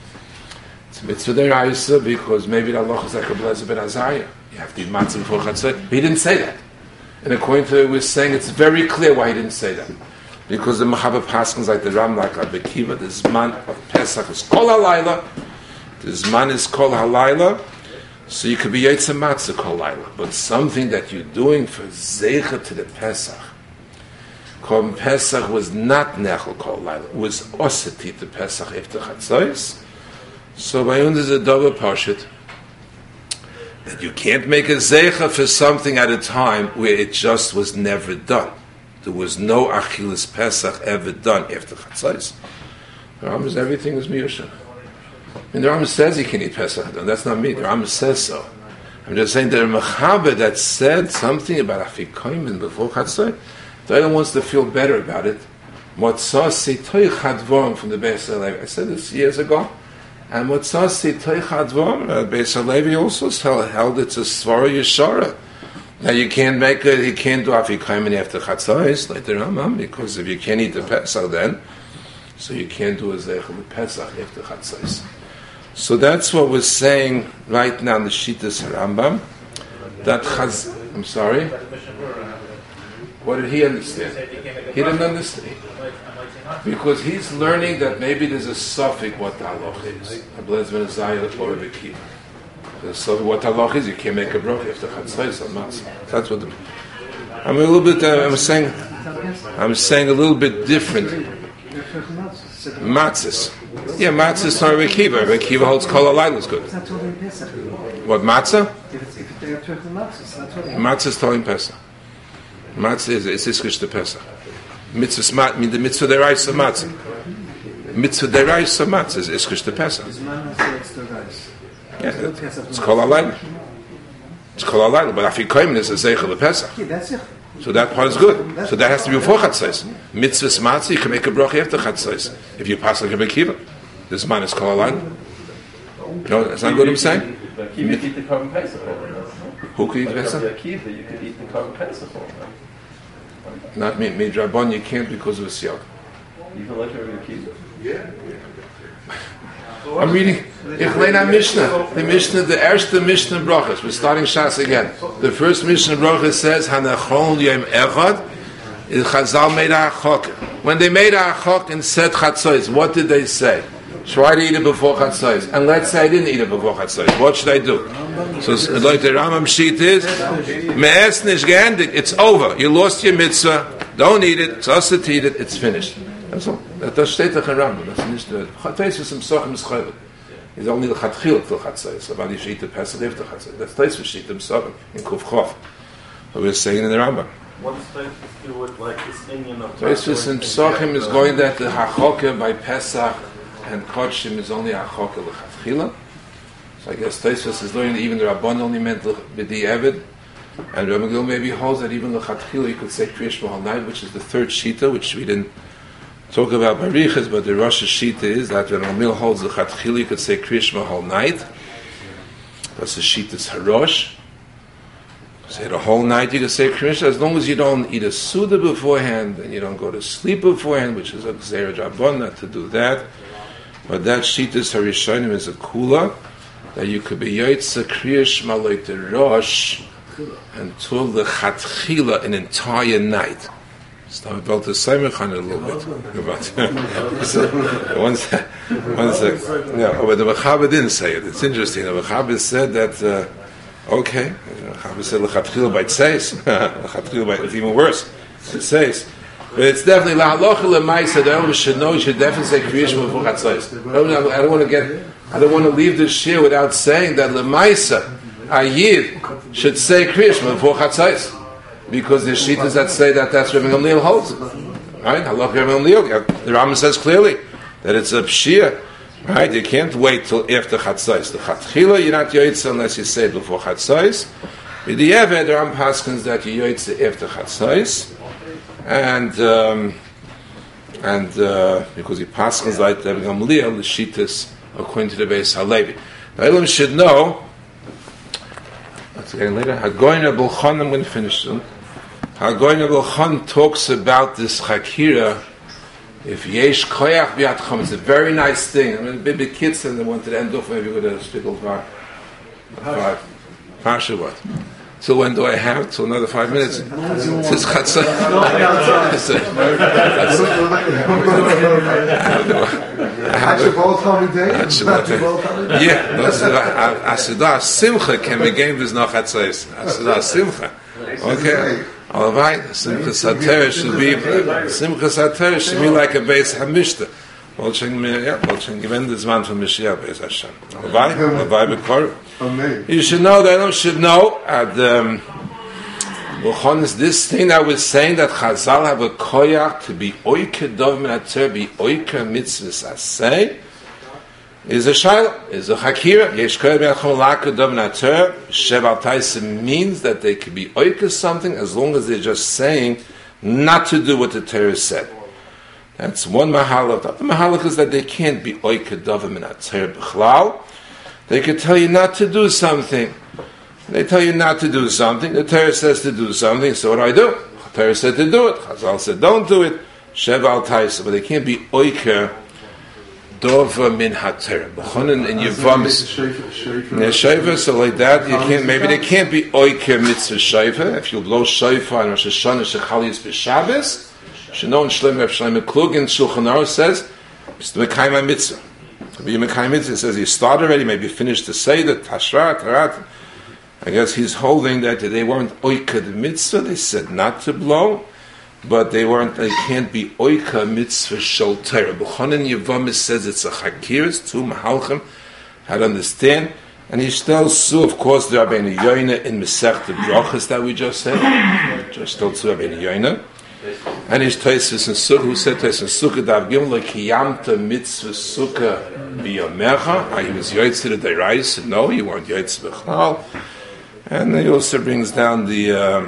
Speaker 2: It's a mitzvah deraisa because maybe the Allah is like a blazer ben Azariah. You have to eat matzah before chatzos. He didn't say that. And according to what we're saying, it's very clear why he didn't say that. Because the mechaber paskins like the Ram, like Rabbi Kiva, the zman of Pesach is kol halayla. The zman is kol halayla. So you could be yotze matzah kol halayla. But something that you're doing for zeicha to the Pesach. Korban Pesach was not nechel kol halayla. It was oseti to Pesach after chatzos. So by uns is a double pashut that you can't make a zeicha for something at a time where it just was never done. There was no achilas Pesach ever done after chatzos. The Rambam says everything was miyusha. And the Rambam says he can eat Pesach. That's not me. The Rambam says so. I'm just saying there are mechaber that said something about afikoymen before chatzos. The other wants to feel better about it. Motzah setoich hadvorim from the Beis Halevi. I said this years ago. And Motzah setoich hadvorim, Beis Halevi also held it's a svara yeshara. Now you can't do afikoymen after chatzos like the Rambam, because if you can't eat the Pesach then, so you can't do a zeicha with Pesach after chatzos. So that's what we're saying right now in the Shittas Rambam. That I'm sorry. What did he understand? He didn't understand. Because he's learning that maybe there's a suffix what the halach is. A blazer ben Azariah or Rabbi Kiva. So what halach is, you can't make a bracha after chatzos or matzah. That's what I'm saying a little bit different. Matzahs. Yeah, matzah is not Rabbi Kiva. Rabbi Kiva holds kol halayla is good. What, matzah? Matzah is Tolim Pesach. Matzah is iskish to Pesach. Mitzvah, the mitzvah deraisa matzah. Mitzvah deraisa matzah is iskish to Pesach. Yeah, it's kol halayla. It's kol halayla, but afikoymen is a zeicha to Pesach. So that part is good. So that has to be before chatzos. Mitzvah matzah, you can make a bracha after chatzos. If you pass like Rabbi Kiva, this man is kol halayla. No, that's not good. I'm saying.
Speaker 3: But Kiva could eat the korban Pesach.
Speaker 2: Who could eat Pesach?
Speaker 3: Kiva, you could eat the korban Pesach.
Speaker 2: Not me. Midrabon, you can't because of a siyag.
Speaker 3: Even like Rabbi Kiva. Yeah.
Speaker 2: I'm reading Ichlena Mishnah. The Mishnah, the Erste Mishnah Brachas. We're starting Shas again. The first Mishnah Brachas says, Hanachol Yom Echad, Chazal made a achok. When they made a achok and said chatzos, what did they say? Try to eat it before chatzos. And let's say I didn't eat it before chatzos. What should I do? So, like the Rambam sheet is, Me'es nish geendigt. It's over. You lost your mitzvah. Don't eat it. It's us to eat it. It's finished. That's all. That steht doch in Rambam. That's nicht the Chatayis im Sochem is chayvet. It's only the Chatchil till Chatzayis. But you should eat the Pesach after Chatzayis. That's Taisus sheet im Sochem in Kuf Chof. What we're saying in the Rambam.
Speaker 3: What's Taisus do with like this Indian of
Speaker 2: Taisus im Sochem is going that the Hachoke by Pesach and Kodshim is only Hachoke l'Chatchila. So I guess Taisus is learning that even the Rabban only meant B'di Eved. And Rabbi Gil maybe holds that even l'Chatchila you could say Kriyash Mahal Night, which is the third Shita, which we didn't talk about Barichas, but the Rosh Shita is that when Ramil holds the Chatchili, you could say Kriyashma whole night. That's the Shita's Harosh. Say the whole night you could say Kriyashma, as long as you don't eat a Suda beforehand, and you don't go to sleep beforehand, which is a Gzeira Jabon, not to do that. But that Shita's Harishonim is a Kula, that you could be Yotze Kriyashma like the Rosh, until the Chatchila, an entire night. Stop about the Seimechan a little bit. One sec. Yeah, but the Mechaber didn't say it. It's interesting. The Mechaber said that, okay, the Mechaber said L'chatchila by Tseis. L'chatchila by, it's even worse. It says. But it's definitely L'halocha L'maisa, the Elvis should know, you should definitely say Kriyishma before Chatzos. I don't want to leave this shir without saying that L'maisa, a Yid, should say Kriyishma before Chatzos. Because there's shittas that say that that's Rebbe Gamliel holds. Right? Halach Rebbe Gamliel. The Rambam says clearly that it's a pshia. Right? You can't wait till after Chatzos. The Chatchila, you're not yoytze unless you say it before Chatzos. With the Eved, the Rambam paskins that you yoytze after Chatzos. And because he paskins like Rebbe Gamliel, the shittas according to the Beis Halevi. The Elam should know. That's again later. Hagoyna Bulchan, I'm going to finish soon. Hagoyna Bulchan talks about this Chakira. If Yesh Koyach Biatcham, it's a very nice thing. I mean, baby kids, and they wanted to end off maybe with a spittle Parsha what? So when do I have? Till another 5 minutes. It's Chatzah. Yeah, Asidah Simcha can be game with no Chatzos. Asidah Simcha. Okay. All right. Simcha Sater should be like a Beis Hamishta. Wolchen gewend das Mann von Mashiach Beis Hashem. All right. You should know, the Elam should know at this thing that we're saying that Chazal have a koyach to be oike dov minater, be oike mitzvahs asay, is a shayla, is a chakira. Yesh koyach be'achom laka dov minater. Sheval Taisim means that they could be oike something as long as they're just saying not to do what the Torah said. That's one mahalach. The other mahalach is that they can't be oike dov minater b'chlal. They could tell you not to do something. They tell you not to do something. The Torah says to do something, so what do? The Torah said to do it. Chazal said don't do it. Sheval Taisa. But they can't be oiker dova min ha-Torah. B'chonin in Yevamis. Shayfa, so like that, you can't, maybe they can't be oiker mitzvah shayfa. If you blow shayfa on Rosh Hashanah, shechalias b'Shabbos, shenon shlem Reb Shlomo Klug in Shulchan Aruch says, it's the Mekayim mitzvah. It says he started already, maybe finished the Seder, Tashra, Tarat. I guess he's holding that they weren't oika the mitzvah, they said not to blow, but they can't be oika mitzvah shel Torah. B'chonin Yevamis says it's a chakir, it's two mahalchim, how to understand, and he still saw, of course, the Rabbeinu Yoina in Masechta Brachos that we just said, just still to Rabbeinu Yoina. And his Tosfos in Sukkah, who said Tosfos in Sukkah, Dav Gimel Kiyamta Mitzvah Sukkah Biyamecha. He was Yotzei the Deirais. No, you weren't Yotzei B'chlal. And he also brings down the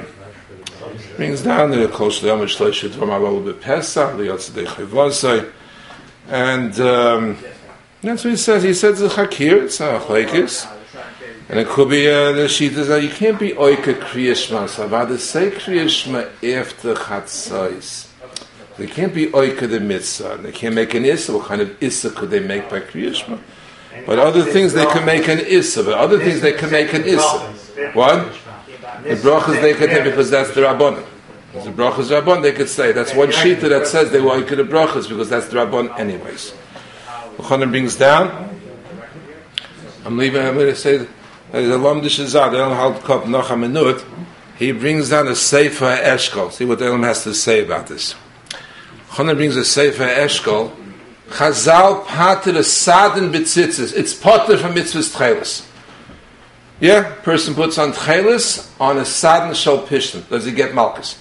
Speaker 2: Kol Shleim Shloishet V'Malol B'Pesach L'Yotzei Deichivosai. And that's what he says. He says it's a chakir, it's a chlekes. And it could be the shita that you can't be oika kriyishma. So about to say kriyishma after chatzos. They can't be oika the mitzvah. They can't make an issa. What kind of issa could they make by kriyishma? But other things they can make an issa. But other things they can make an issa. What? The brachas they could have because that's the Rabbon. The brachas Rabbon they could say. That's one shita that says they were oika the brachas because that's the Rabbon anyways. Chanan brings down. I'm going to say that. The Lam Dishazad, the Elam Halkop Nocha Minut, he brings down a Sefer Eshkol. See what the Elam has to say about this. Chana brings a Sefer Eshkol. Chazal pater a sadin betzitzes. It's pater from mitzvahs tchelis. Yeah, person puts on tchelis on a sadin shal pishtim. Does he get malchus?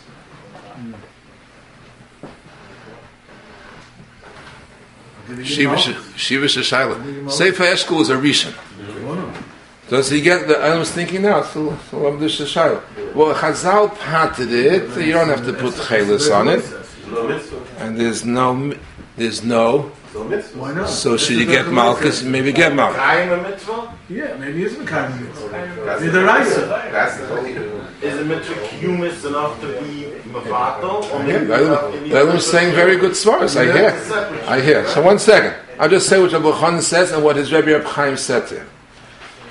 Speaker 2: Shiva Shashayla. Sefer Eshkol is a rishon. Does he get the? I was thinking now. So I'm just a child. Well, Chazal patted it. You don't have to put chelis on it. And there's no.
Speaker 7: Why not?
Speaker 2: So should you get malchus? Maybe get malchus.
Speaker 7: Yeah, maybe it's a kind of mitzvah. It's the raisa.
Speaker 4: That's the holy.
Speaker 3: Is the mitzvah humus enough to be mavato?
Speaker 2: I'm saying very good svaras. I hear. So 1 second. I'll just say what Rabbi Chanan says and what his Rebbe Reb Chaim said to him.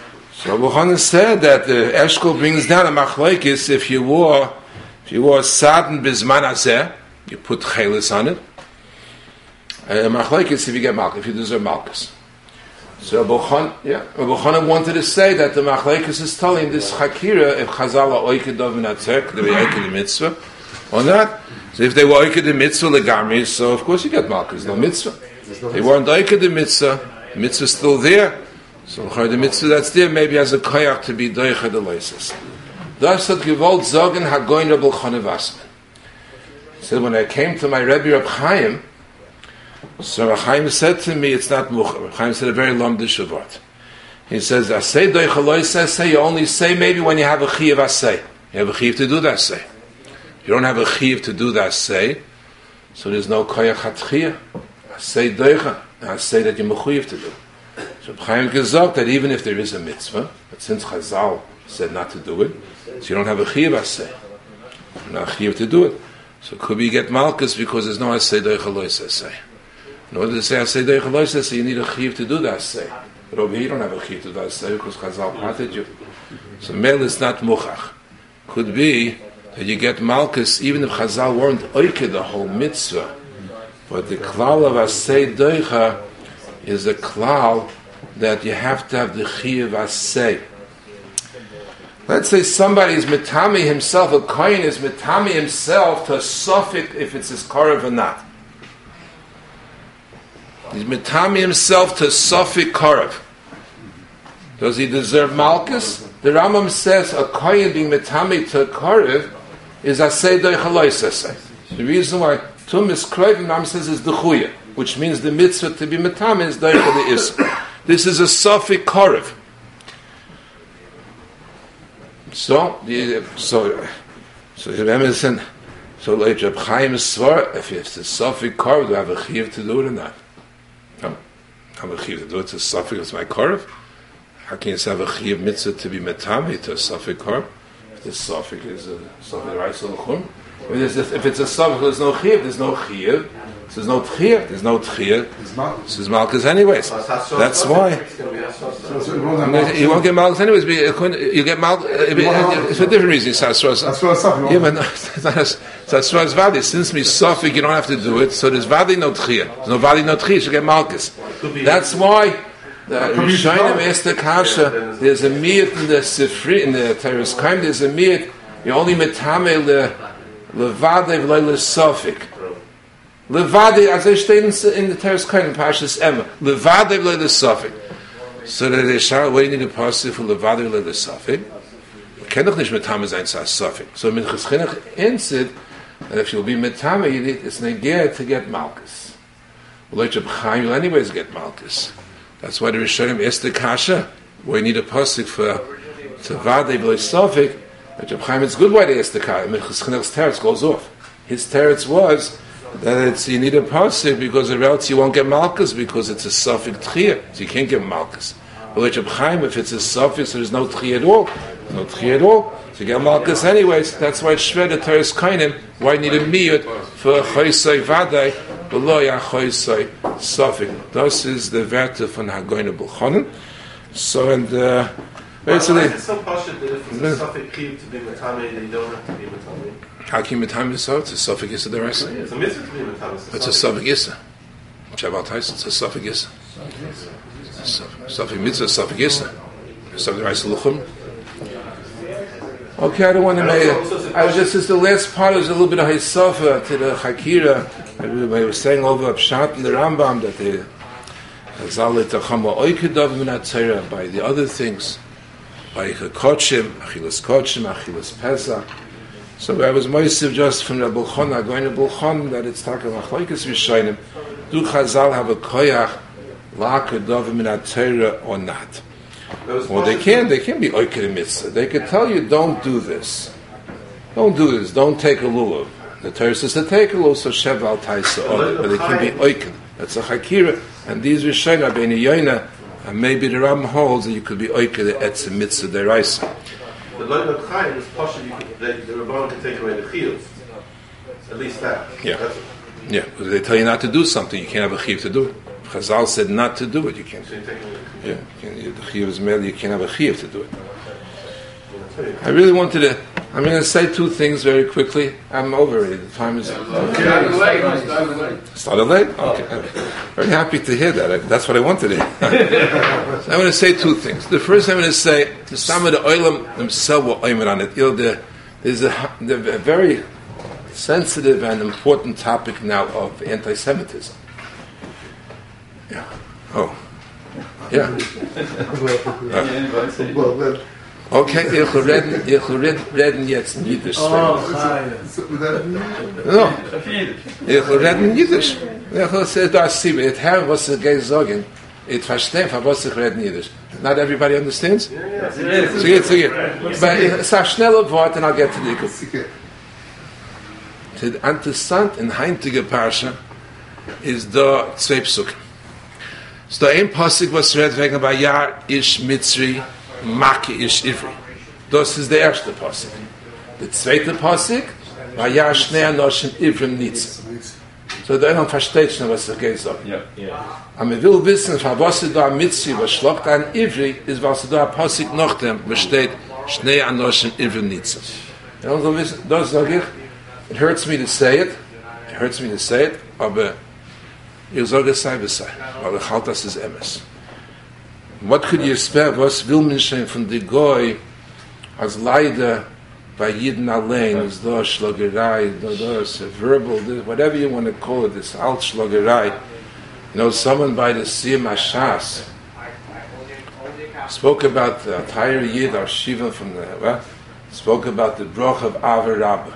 Speaker 2: So Rabbi Chanan said that the Eshkol brings down a machlokes if you wore sadin bizman azeh, you put chelis on it. Machlokes if you get malchus, if you deserve malchus. So Rabbi Chanan wanted to say that the machlokes is telling this chakira if Chazal are oiked of minatzek, they be oiked the mitzvah or not. So if they were oiked the mitzvah legamri, so of course you get malchus, no mitzvah. They weren't oiked the mitzvah still there. So the mitzvah that's there maybe has a koyach to be doicha the loises. Thus had gewollt zogen hagoin Rabbi Chanan Wasserman. He said, when I came to my Rebbe Reb Chaim, so Reb Chaim said to me, it's not mucha. Reb Chaim said a very lomdish word. He says, asay doicha loises, say you only say maybe when you have a chiyav asay. You have a chiyav to do that say. You don't have a chiyav to do that say, so there's no koyach hatchiyah. Asay doicha, asay that you're mechuyev to do. So Chaim gesagt that even if there is a mitzvah, but since Chazal said not to do it, so you don't have a chiyuv asay, not a chiyuv to do it. So could be get malchus because there's no asay doicha lois asay. In order to say asay doicha lois asay, you need a chiyuv to do that asay. But over here you don't have a chiyuv to do that asay because Chazal parted you. So mel is not muchach. Could be that you get malchus even if Chazal weren't oike the whole mitzvah, but the klal of asay doicha is a klal that you have to have the chiyuv asay. Let's say somebody is mitami himself, a kohen is mitami himself to a suffix if it's his korav or not. He's mitami himself to a suffix korav. Does he deserve malchus? The Rambam says a kohen being mitami to a korav is asay doichalois asay. The reason why tum is kroivim, Rambam says, is dechuya, which means the mitzvah to be mitami is doicha the isra. This is a suffix korav. So Emerson, so like Reb Chaim swore, if it's a suffix korav, do I have a chiyuv to do it or not? No, I have a chiyuv to do it. It's a suffix, it's my korav. How can you say I have a chiyuv mitzvah to be mitami to a suffix korav? If the suffix is a suffix rice l'chum. If it's a suffix, there's no chiyuv. There's no chiyuv. There's no tchiyah. There's no tchiyah. This is malchus anyways. That's why. You won't get malchus anyways. You get malchus. It's for different reasons. Yeah, but that's vadi. Since me sofik, you don't have to do it. So there's vadi no tchiyah. There's no vadi no tchiyah. You get malchus. That's why. The Rishonim asked the kasha. There's a miyat in the Sifri in the Teres Kaim. There's a miyat. You only metame levade v'le sofik. Levade, as I state in the Teres Kain, Parshas Emma, Levade v'le l'safik. So that they shout, what do you need a pasuk for Levade v'le l'safik? You can't nicht metame sein to safik. So Minchas Chinuch answered that if you'll be metame, you need, it's negeh to get malchus. Well, like Reb Chaim, you'll anyways get malchus. That's why the Rishonim asked the kasha, where you need a pasuk for Levade v'le l'safik. But Reb Chaim, it's good why they asked the kasha. Minchas Chinuch's teretz goes off. His teretz was that it's you need a pasuk because or else you won't get malchus because it's a suffix tchiyah, so you can't get malchus. But like Reb Chaim, if it's a suffix, so there's no tchiyah at all. There's no tchiyah at all. So you get malchus anyways. That's why it's shved teres kainim. Why you need a miyut for choisai vadai below ya choisai suffix. This is the verte von Hagoyin Rabbi Chanan. So and basically.
Speaker 4: It's so poshut that if it's a suffix chiyuv to be matame, they don't have to be matame.
Speaker 2: How can you mitame so? It's a suffix yissa deraisa.
Speaker 4: It's a mitzvah to be mitame.
Speaker 2: It's a suffix yissa. Shabbat Tais, it's a suffix yissa. Suffix mitzvah, suffix yissa. Suffix deraisa l'chum. Okay, I don't want to make it. I was just the last part was a little bit of Haisafa to the Chakira. I was saying over Pshat in the Rambam that the Chazal Tachama Oikedav Minatzera by the other things, by Kochim, Achilas Kochim, Achilas Pesach. So I was moisiv just from the Bulchan, going to Bulchan, that it's talking about Machlokes Rishonim. Do Chazal have a koyach la'kedav min ha'Torah or not? Well, they can be oiked mitzvah. They could tell you, don't do this. Don't do this. Don't take a lulav. The Torah says to take a lulav, so shev al taisa on it. But they can be oiked. That's a chakira. And these Rishonim are bein yoyna, and maybe the Ram holds that you could be oiked etz mitzvah deraisa.
Speaker 4: The Loy of Chaim is partially, the Rabbanon can take away the chiyuv. At least that.
Speaker 2: Yeah. Yeah, because they tell you not to do something, you can't have a chiyuv to do it. Chazal said not to do it. You can't. Yeah, the chiyuv is merely you can't have a chiyuv to do it. I really wanted to. I'm going to say two things very quickly. I'm over already. The time is. Started late. Okay. I'm very happy to hear that. That's what I wanted to hear. So I'm going to say two things. The first I'm going to say the Sama the Olam themselves were oimer on it. There's a very sensitive and important topic now of anti-Semitism. Yeah. Oh. Yeah. Okay, ich reden jetzt in Jiddisch. No, ich reden in Jiddisch. Ich sage, das Sie, it have was Sie gehen sagen, it verstehen, was ich reden in Jiddisch. Not everybody understands? So geht. But it's a schneller Wort and I'll get to the interessant in heintige Parsha is da zwei Psukim. Ist da ein Pasuk, was redet wegen bei Jahr ish Mitzri, Maki ish Ivri. Das ist der erste Pasuk. Der zweite Pasuk, bei Jahr Shnei Anoshim Ivrim Nitz. So da man versteht schon, was er geht sagen. Aber man will wissen, was du da Mitzri, was schlagt an Ivri, ist was du da Pasuk noch dem, was steht Shnei Anoshim Ivrim Nitz. Und so wissen, das sage ich, it hurts me to say it, aber ich sage es sei, weil ich halte, das ist Emes. What could you expect? Was will man schon von der Goy, als leider bei Jeden allein, ist da Schlagerei, da ist verbal, whatever you want to call it, this Altschlagerei. You know, someone by the Siyam Ashas spoke about the entire Yid, our Shiva from the, spoke about the Broch of Avarabba.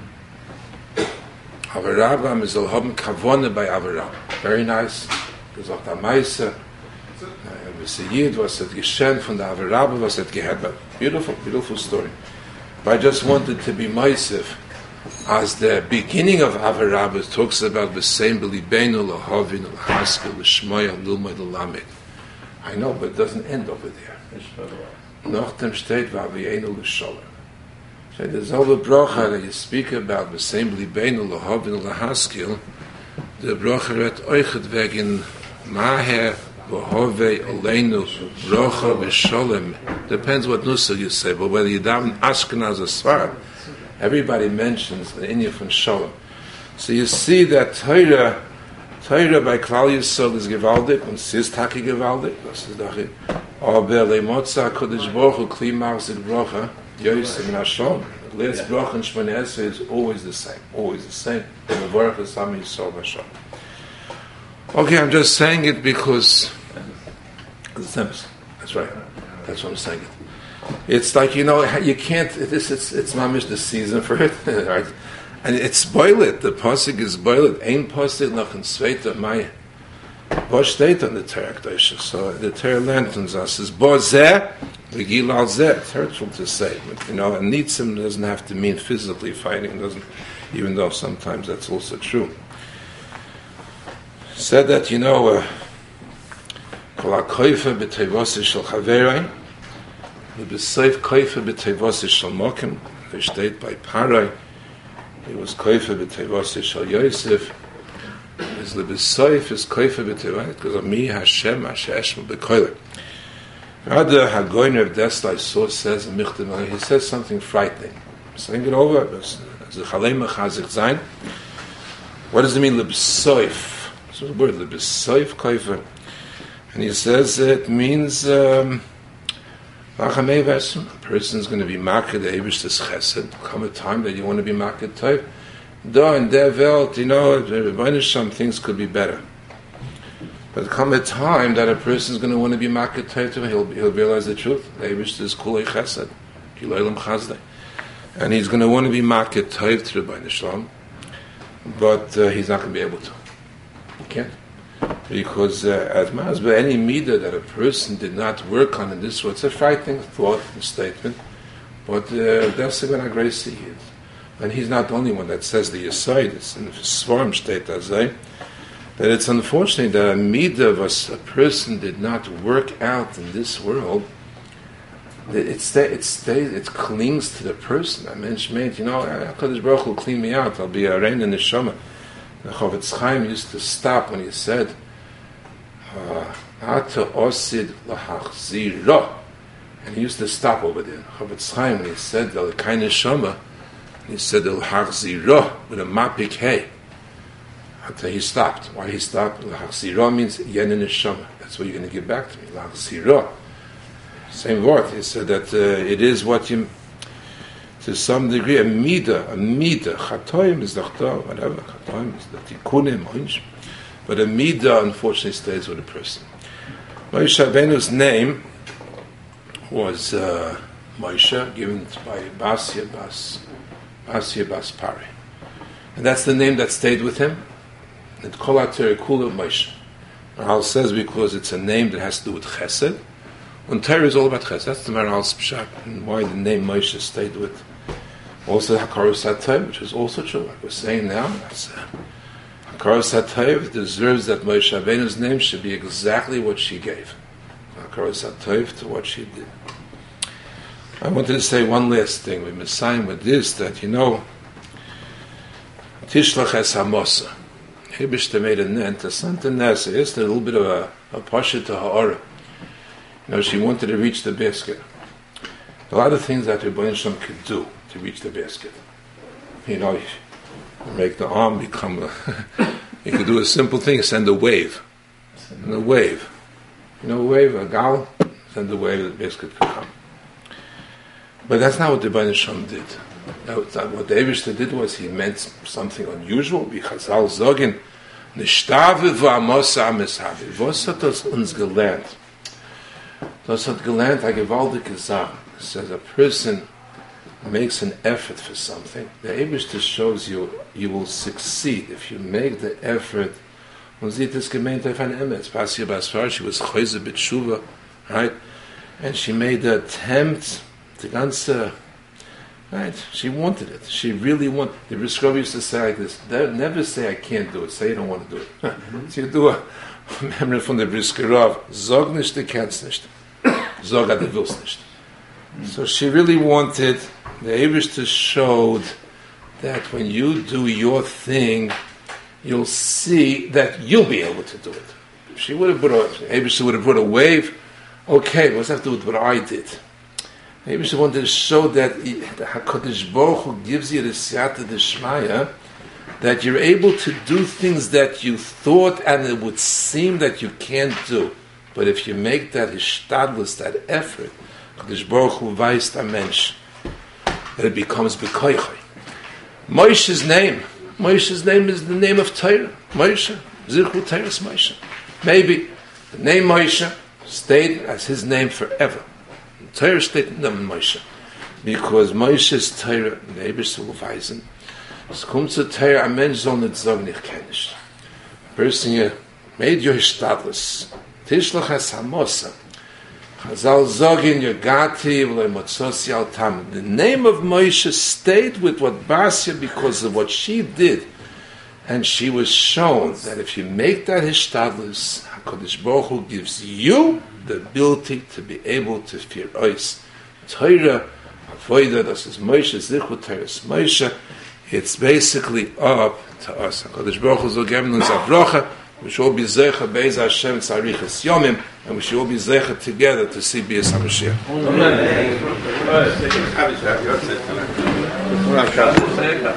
Speaker 2: Avarabba, mizal haben Kavone by Avarabba. Very nice. Gesagt am Meise. Yid was it geschenkt von der Avarabba, was it gehad. Beautiful story. But I just wanted to be Meisef. As the beginning of Avarabba talks about the same Belibeinu, Lahavin, Lahaskel, Lishmoya, Lulmad, Lamed. I know, but it doesn't end over there. Noch dem steht, Vavienu, Lisholem. So the Zolva Brocha that you speak about, the same Belibeinu, Lahavin, Lahaskel, the Brocha redt Oichet wegen Maher, V'hovei Oleinu Rocha V'Sholem. Depends what Nusach you say, but whether you daven Ashkenaz or Sfarad, everybody mentions the Inyan from Sholem. So you see that Torah by Klal Yisrael is gewaldig, and Sis Taki gewaldig. Das ist doch it. Aber Leimotza Kodesh Baruch Hu Kli Marzik Brocha Yosef Nashon. The last Brocha in Shmoneh Esrei is always the same. And the Baruch is Sami Yisrael Nashon. Okay, I'm just saying it because that's right. That's what I'm saying it. It's like, you can't. It's mamish the season for it, right? And it's boiled. The pasuk is boiled. Ein pasuk noch in zweiter Mai. Was steht on the Torah Kedosha? So the Torah lengthens us. Is bo zeh v'gil al zeh. It's hurtful to say, but and nitzim doesn't have to mean physically fighting. Doesn't, even though sometimes that's also true. Said that, kol ha-koifa b'teivosi shel chaverai, v'b'seif koifa b'teivosi shel mokim, v'shteit by Parai, he was koifa b'teivosi shel Yosef, is l'b'seif is koifa b'teivosi, because of me, Hashem, Hashem, b'koiler. Rather, Hagoyner of Deslai Source says, he says something frightening. I'm saying it over, as the Chalei Mechazik Zayin. What does it mean, l'b'seif? So the word l'b'seif koifa, and he says it means a person's going to be marked the Eibishter's chesed. Come a time that you want to be marked toiv. Da in der Welt, some things could be better. But come a time that a person's going to want to be marked toiv, he'll realize the truth. The Eibishter's kulei chesed, kiloilam chazdei, and he's going to want to be marked toiv to the Rebbeinu Shalom, but he's not going to be able to. You can't. Because as much as any midah that a person did not work on in this way, it's a frightening thought and statement, but that's the way grace he is. And he's not the only one that says the Yesod, it's in the Svarim state as that it's unfortunate that a midah was a person did not work out in this world, it clings to the person. I mentioned, HaKadosh Baruch Hu will clean me out, I'll be a rein in the Neshama. The Chofetz Chaim used to stop when he said, Ata osid lahachzira. And he used to stop over there. Chavetz Chaim, when he said the L'kai Neshama, he said the lahachzira with a mapik hey. Until he stopped. Why he stopped? Lahachzira means yen neshama. That's what you're going to give back to me. Lahachzira. Same word. He said that it is what you, to some degree, a midah. Chatoim is dachta, whatever. Chatoim is the tikunim, but a midah, unfortunately, stays with a person. Moshe Rabbeinu's name was Moshe, given by Basya Bas Pari. And that's the name that stayed with him. And Kol HaTorah Moshe. Maharal says because it's a name that has to do with Chesed. And Torah is all about Chesed. That's the Maharal's pshat, and why the name Moshe stayed with. Also Hakaras HaTov, which is also true. Like we're saying now, that's Hakaras HaTov deserves that Moshe Rabbeinu's name should be exactly what she gave. Hakaras HaTov to what she did. I wanted to say one last thing. We must sign with this, that Tishlach Es HaMosa. Hibishter made a net, a Santa Nasa, it's a little bit of a pasha to Ha'ara. She wanted to reach the basket. A lot of things that Rebbeinu Shalom could do to reach the basket. Make the arm become you could do a simple thing, send a wave. And a wave. A wave, a gal, send a wave, the basket could come. But that's not what the Rebbeinu Shalom did. What the Eibishter did was he meant something unusual. Wie Chazal sagen, Nishtave v'amosa ameshavi. Was hat das uns gelernt? Das hat gelernt a gewaltige Sache. It says a person makes an effort for something. The Eibishter shows you will succeed if you make the effort. Man sieht das gemeint auf ein Emetz. Basya Bas Pari, she was choyze b'tshuva, right? And she made the attempt, the ganze. Right? She wanted it. She really wanted it. The Brisker used to say like this, never say I can't do it, say you don't want to do it. So you do a memory from the Brisker Rav, Zog nicht, du kannst nicht. Zog du willst nicht. So she really wanted, the Eibishter showed that when you do your thing, you'll see that you'll be able to do it. If she would have Eibishter would have put a wave, okay, what's that to do with what I did? Maybe she wanted to show that the HaKadosh Baruch Hu gives you the siyata d'shmaya, that you're able to do things that you thought and it would seem that you can't do. But if you make that hishtadlus, that effort, HaKadosh Baruch Hu weist a mensch, that it becomes b'koichai. Moshe's name is the name of Torah. Moshe, Zichru Torah's Moshe. Maybe the name Moshe stayed as his name forever. Torah steht in dem Moshe. Because Moshe's Torah, the Eibishter will weisen. Es kommt zu Torah, ein Mensch soll nicht sagen, ich kenne nicht. A person here made your hishtadlus. Tishlach es hamosa. Chazal zogin yagati v'loi motzosi al tam. The name of Moshe stayed with what Basya because of what she did. And she was shown that if you make that hishtadlus, HaKadosh Baruch Hu gives you the ability to be able to fear Ois. Torah, Avodah, das is Moshe, Zichru Torah's Moshe. It's basically up to us. HaKadosh Baruch Hu soll geben uns a Bracha. We should all be Zecha Be'ez Hashem Tzarichas Yomim, and we should all be Zecha together to see Bias HaMashiach. Amen.